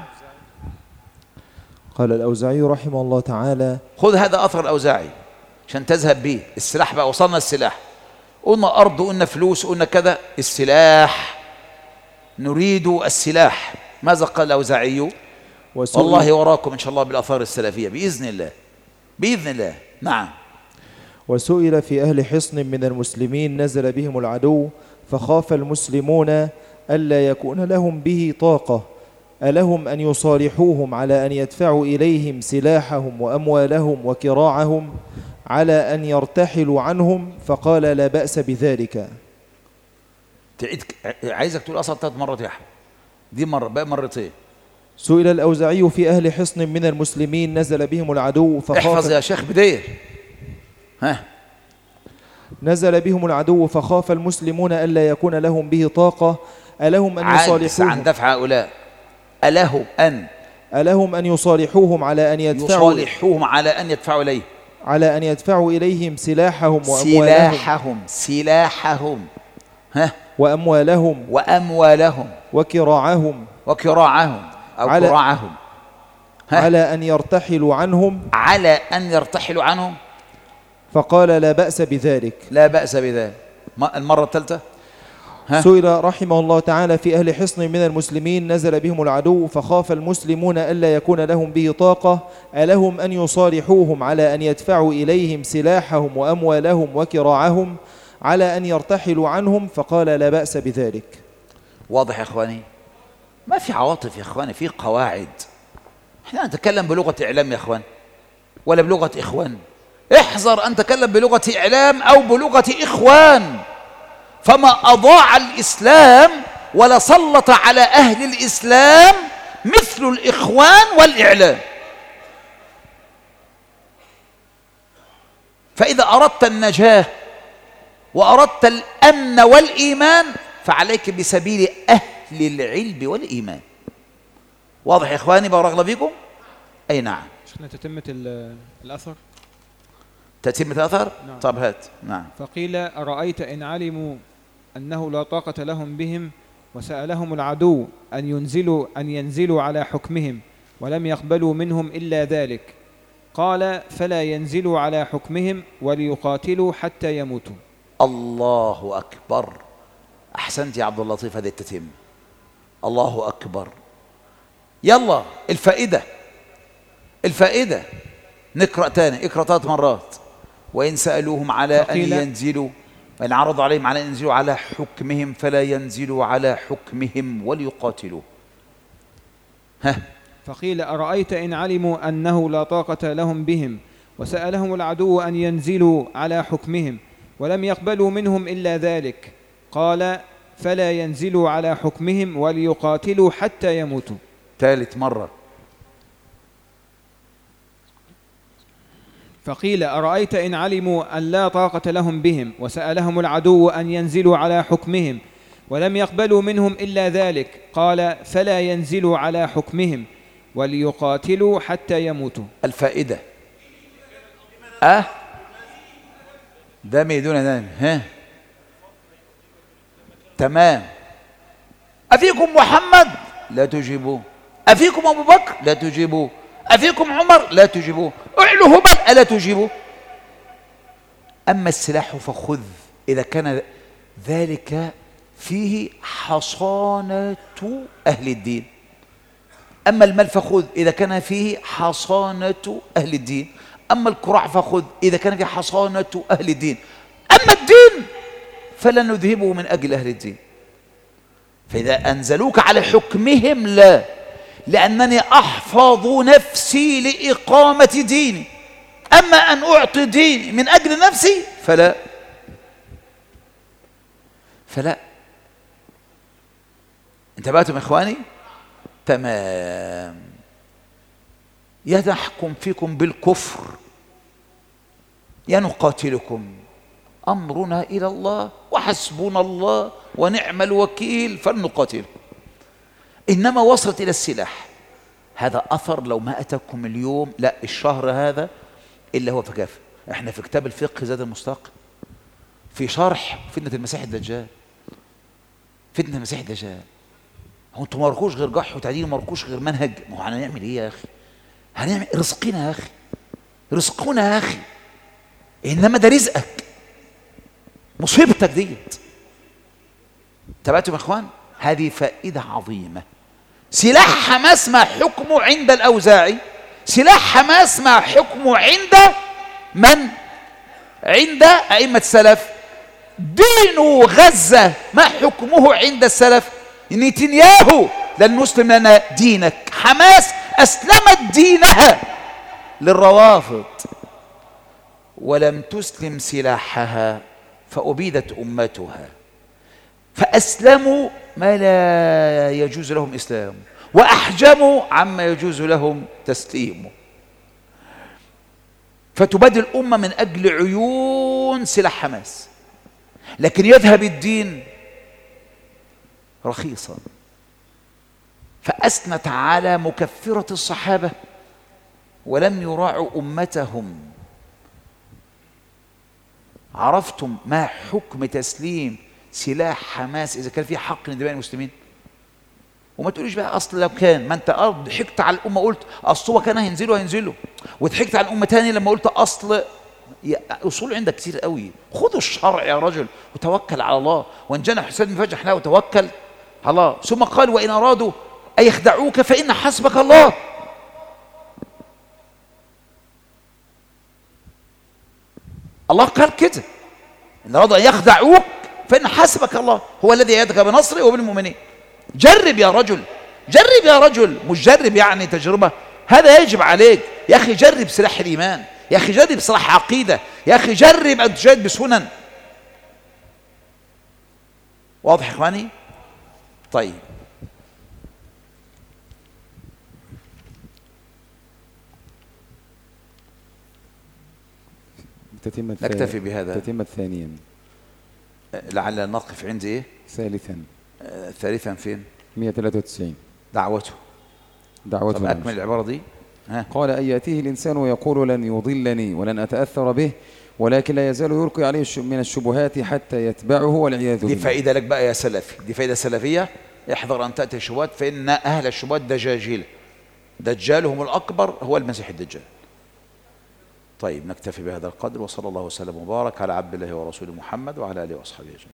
قال الأوزاعي رحمه الله تعالى: خذ هذا أثر الأوزاعي عشان تذهب به. السلاح بقى، وصلنا السلاح، قلنا أرض، قلنا فلوس، قلنا كذا. السلاح، نريد السلاح. ماذا قال الأوزاعي؟ والله وراكم إن شاء الله بالآثار السلفية بإذن الله، بإذن الله. نعم. وسئل في أهل حصن من المسلمين نزل بهم العدو فخاف المسلمون ألا يكون لهم به طاقة، ألهم أن يصالحوهم على أن يدفعوا إليهم سلاحهم وأموالهم وكراعهم على أن يرتحلوا عنهم؟ فقال: لا بأس بذلك. تعيد، عايزك تقول أصلا ثلاث مرات يا أحمد، دي مرة بقى مرتين. سئل الأوزاعي في أهل حصن من المسلمين نزل بهم العدو فخاف احفظ يا شيخ بدير. ها. نزل بهم العدو فخاف المسلمون ألا يكون لهم به طاقة، ألهم أن يصالحوهم عن دفع هؤلاء، ألهم أن ألهم أن يصالحوهم على أن يدفعوا يصالحوهم على أن يدفعوا إليه على أن يدفعوا إليهم سلاحهم وأموالهم سلاحهم سلاحهم ها وأموالهم وأموالهم وكراعهم وكراعهم أو على كراعهم على أن يرتحلوا عنهم على أن يرتحلوا عنهم. فقال: لا بأس بذلك. لا بأس بذلك. المرة الثالثة. سئل رحمه الله تعالى في أهل حصن من المسلمين نزل بهم العدو فخاف المسلمون ألا يكون لهم به طاقة، ألهم أن يصالحوهم على أن يدفعوا إليهم سلاحهم وأموالهم وكراعهم على أن يرتحلوا عنهم؟ فقال: لا بأس بذلك. واضح يا إخواني؟ ما في عواطف يا إخواني، في قواعد. احنا نتكلم بلغة إعلام يا إخوان ولا بلغة إخوان؟ احذر أن تتكلم بلغة إعلام أو بلغة إخوان، فما أضاع الإسلام ولا سلط على أهل الإسلام مثل الإخوان والإعلام. فإذا أردت النجاة وأردت الأمن والإيمان فعليك بسبيل أهل العلم والإيمان. واضح يا إخواني؟ بارك الله فيكم. أي نعم. شيخنا تتمة الأثر. تتمة الأثر؟ نعم. طب هات. نعم. فقيل: أرأيت إن علموا أنه لا طاقة لهم بهم وسألهم العدو أن ينزلوا أن ينزلوا على حكمهم ولم يقبلوا منهم إلا ذلك، قال: فلا ينزلوا على حكمهم وليقاتلوا حتى يموتوا. الله أكبر. أحسنت يا عبد اللطيف، هذه التتم. الله أكبر. يلا الفائدة، الفائدة نقرأ تاني، اقرأ ثلاث مرات. وإن سألوهم على أن ينزلوا، وإن عرضوا عليهم على أن ينزلوا على حكمهم فلا ينزلوا على حكمهم وليقاتلوا. ها. فقيل: أرأيت إن علموا أنه لا طاقة لهم بهم وسألهم العدو أن ينزلوا على حكمهم ولم يقبلوا منهم إلا ذلك، قال: فلا ينزلوا على حكمهم وليقاتلوا حتى يموتوا. ثالث مرة. فقيل: أرأيت إن علموا أن لا طاقة لهم بهم وسألهم العدو أن ينزلوا على حكمهم ولم يقبلوا منهم إلا ذلك، قال: فلا ينزلوا على حكمهم وليقاتلوا حتى يموتوا. الفائدة أه ده ميدون نام. ها تمام. أفيكم محمد؟ لا تجيبوه. أفيكم أبو بكر؟ لا تجيبوه. أفيكم عمر؟ لا تجيبوه. أعلو هبل؟ ألا تجيبوه. أما السلاح فخذ إذا كان ذلك فيه حصانة أهل الدين. أما المال فخذ إذا كان فيه حصانة أهل الدين. أما الكراع فخذ إذا كان فيه حصانة أهل الدين. أما الدين فلا نذهبه من أجل أهل الدين. فإذا أنزلوك على حكمهم لا، لأنني أحفظ نفسي لإقامة ديني. أما أن أعطي ديني من أجل نفسي فلا فلا انتبهتم إخواني؟ تمام. ينحكم فيكم بالكفر يا نقاتلكم، أمرنا إلى الله وحسبنا الله ونعم الوكيل فلنقاتل. إنما وصلت إلى السلاح، هذا أثر لو ما أتاكم اليوم لا الشهر هذا إلا هو فكافة. إحنا في كتاب الفقه زاد المستقل في شرح فتنة المسيح الدجال. فتنة المسيح الدجال هو انتوا ماركوش غير جح وتعديل، ماركوش غير منهج. ما هو هنعمل ايه يا اخي؟ هنعمل رزقنا يا اخي، رزقنا يا اخي، انما ده رزقك، مصيبتك ديت. تابعتم يا اخوان؟ هذه فائده عظيمه. سلاح حماس ما حكمه عند الاوزاعي؟ سلاح حماس ما حكمه عند من؟ عند ائمه السلف. دين غزه ما حكمه عند السلف؟ نتنياهو لن نسلم لنا دينك. حماس اسلمت دينها للروافض ولم تسلم سلاحها فأبيدت أمتها، فأسلموا ما لا يجوز لهم إسلامه وأحجموا عما يجوز لهم تسليمه، فتباد الأمة من أجل عيون سلاح حماس. لكن يذهب الدين رخيصا، فأثنت على مكفرة الصحابة ولم يراعوا أمتهم. عرفتم ما حكم تسليم سلاح حماس إذا كان فيه حق لدماء المسلمين؟ وما تقوليش بقى أصل لو كان، ما أنت ضحكت على الأمة قلت أصل هو كان هينزلوا هينزلوا، وضحكت على الأمة تاني لما قلت أصل. أصول عندك كتير قوي. خذوا الشرع يا رجل وتوكل على الله، وإن جنح حساد من فجح له وتوكل على الله. ثم قال وإن أرادوا أن يخدعوك فإن حسبك الله. الله قال كده، إن أرادوا أن يخدعوك فإن حسبك الله هو الذي يدك بنصره وبالمؤمنين. جرب يا رجل، جرب يا رجل، مش جرب يعني تجربة، هذا يجب عليك يا أخي. جرب سلاح الإيمان يا أخي، جرب سلاح عقيدة يا أخي، جرب أن تجاهد بسنن. واضح يا إخواني؟ طيب تتمة نكتفي بهذا. تتمة ثانيا لعل نقف عند إيه؟ ثالثا. آه ثالثا فين؟ مئة وثلاثة وتسعين. دعوته. دعوته. طب أكمل العبارة دي. ها. قال أن يأتيه الإنسان ويقول لن يضلني ولن أتأثر به ولكن لا يزال يلقي عليه من الشبهات حتى يتبعه والعياذ بالله. دي فائدة لك بقى يا سلفي، دي فائدة سلفية. احذر أن تأتي الشبهات فإن أهل الشبهات دجاجيل، دجالهم الأكبر هو المسيح الدجال. طيب نكتفي بهذا القدر، وصلى الله وسلم وبارك على عبد الله ورسوله محمد وعلى آله وأصحابه أجمعين.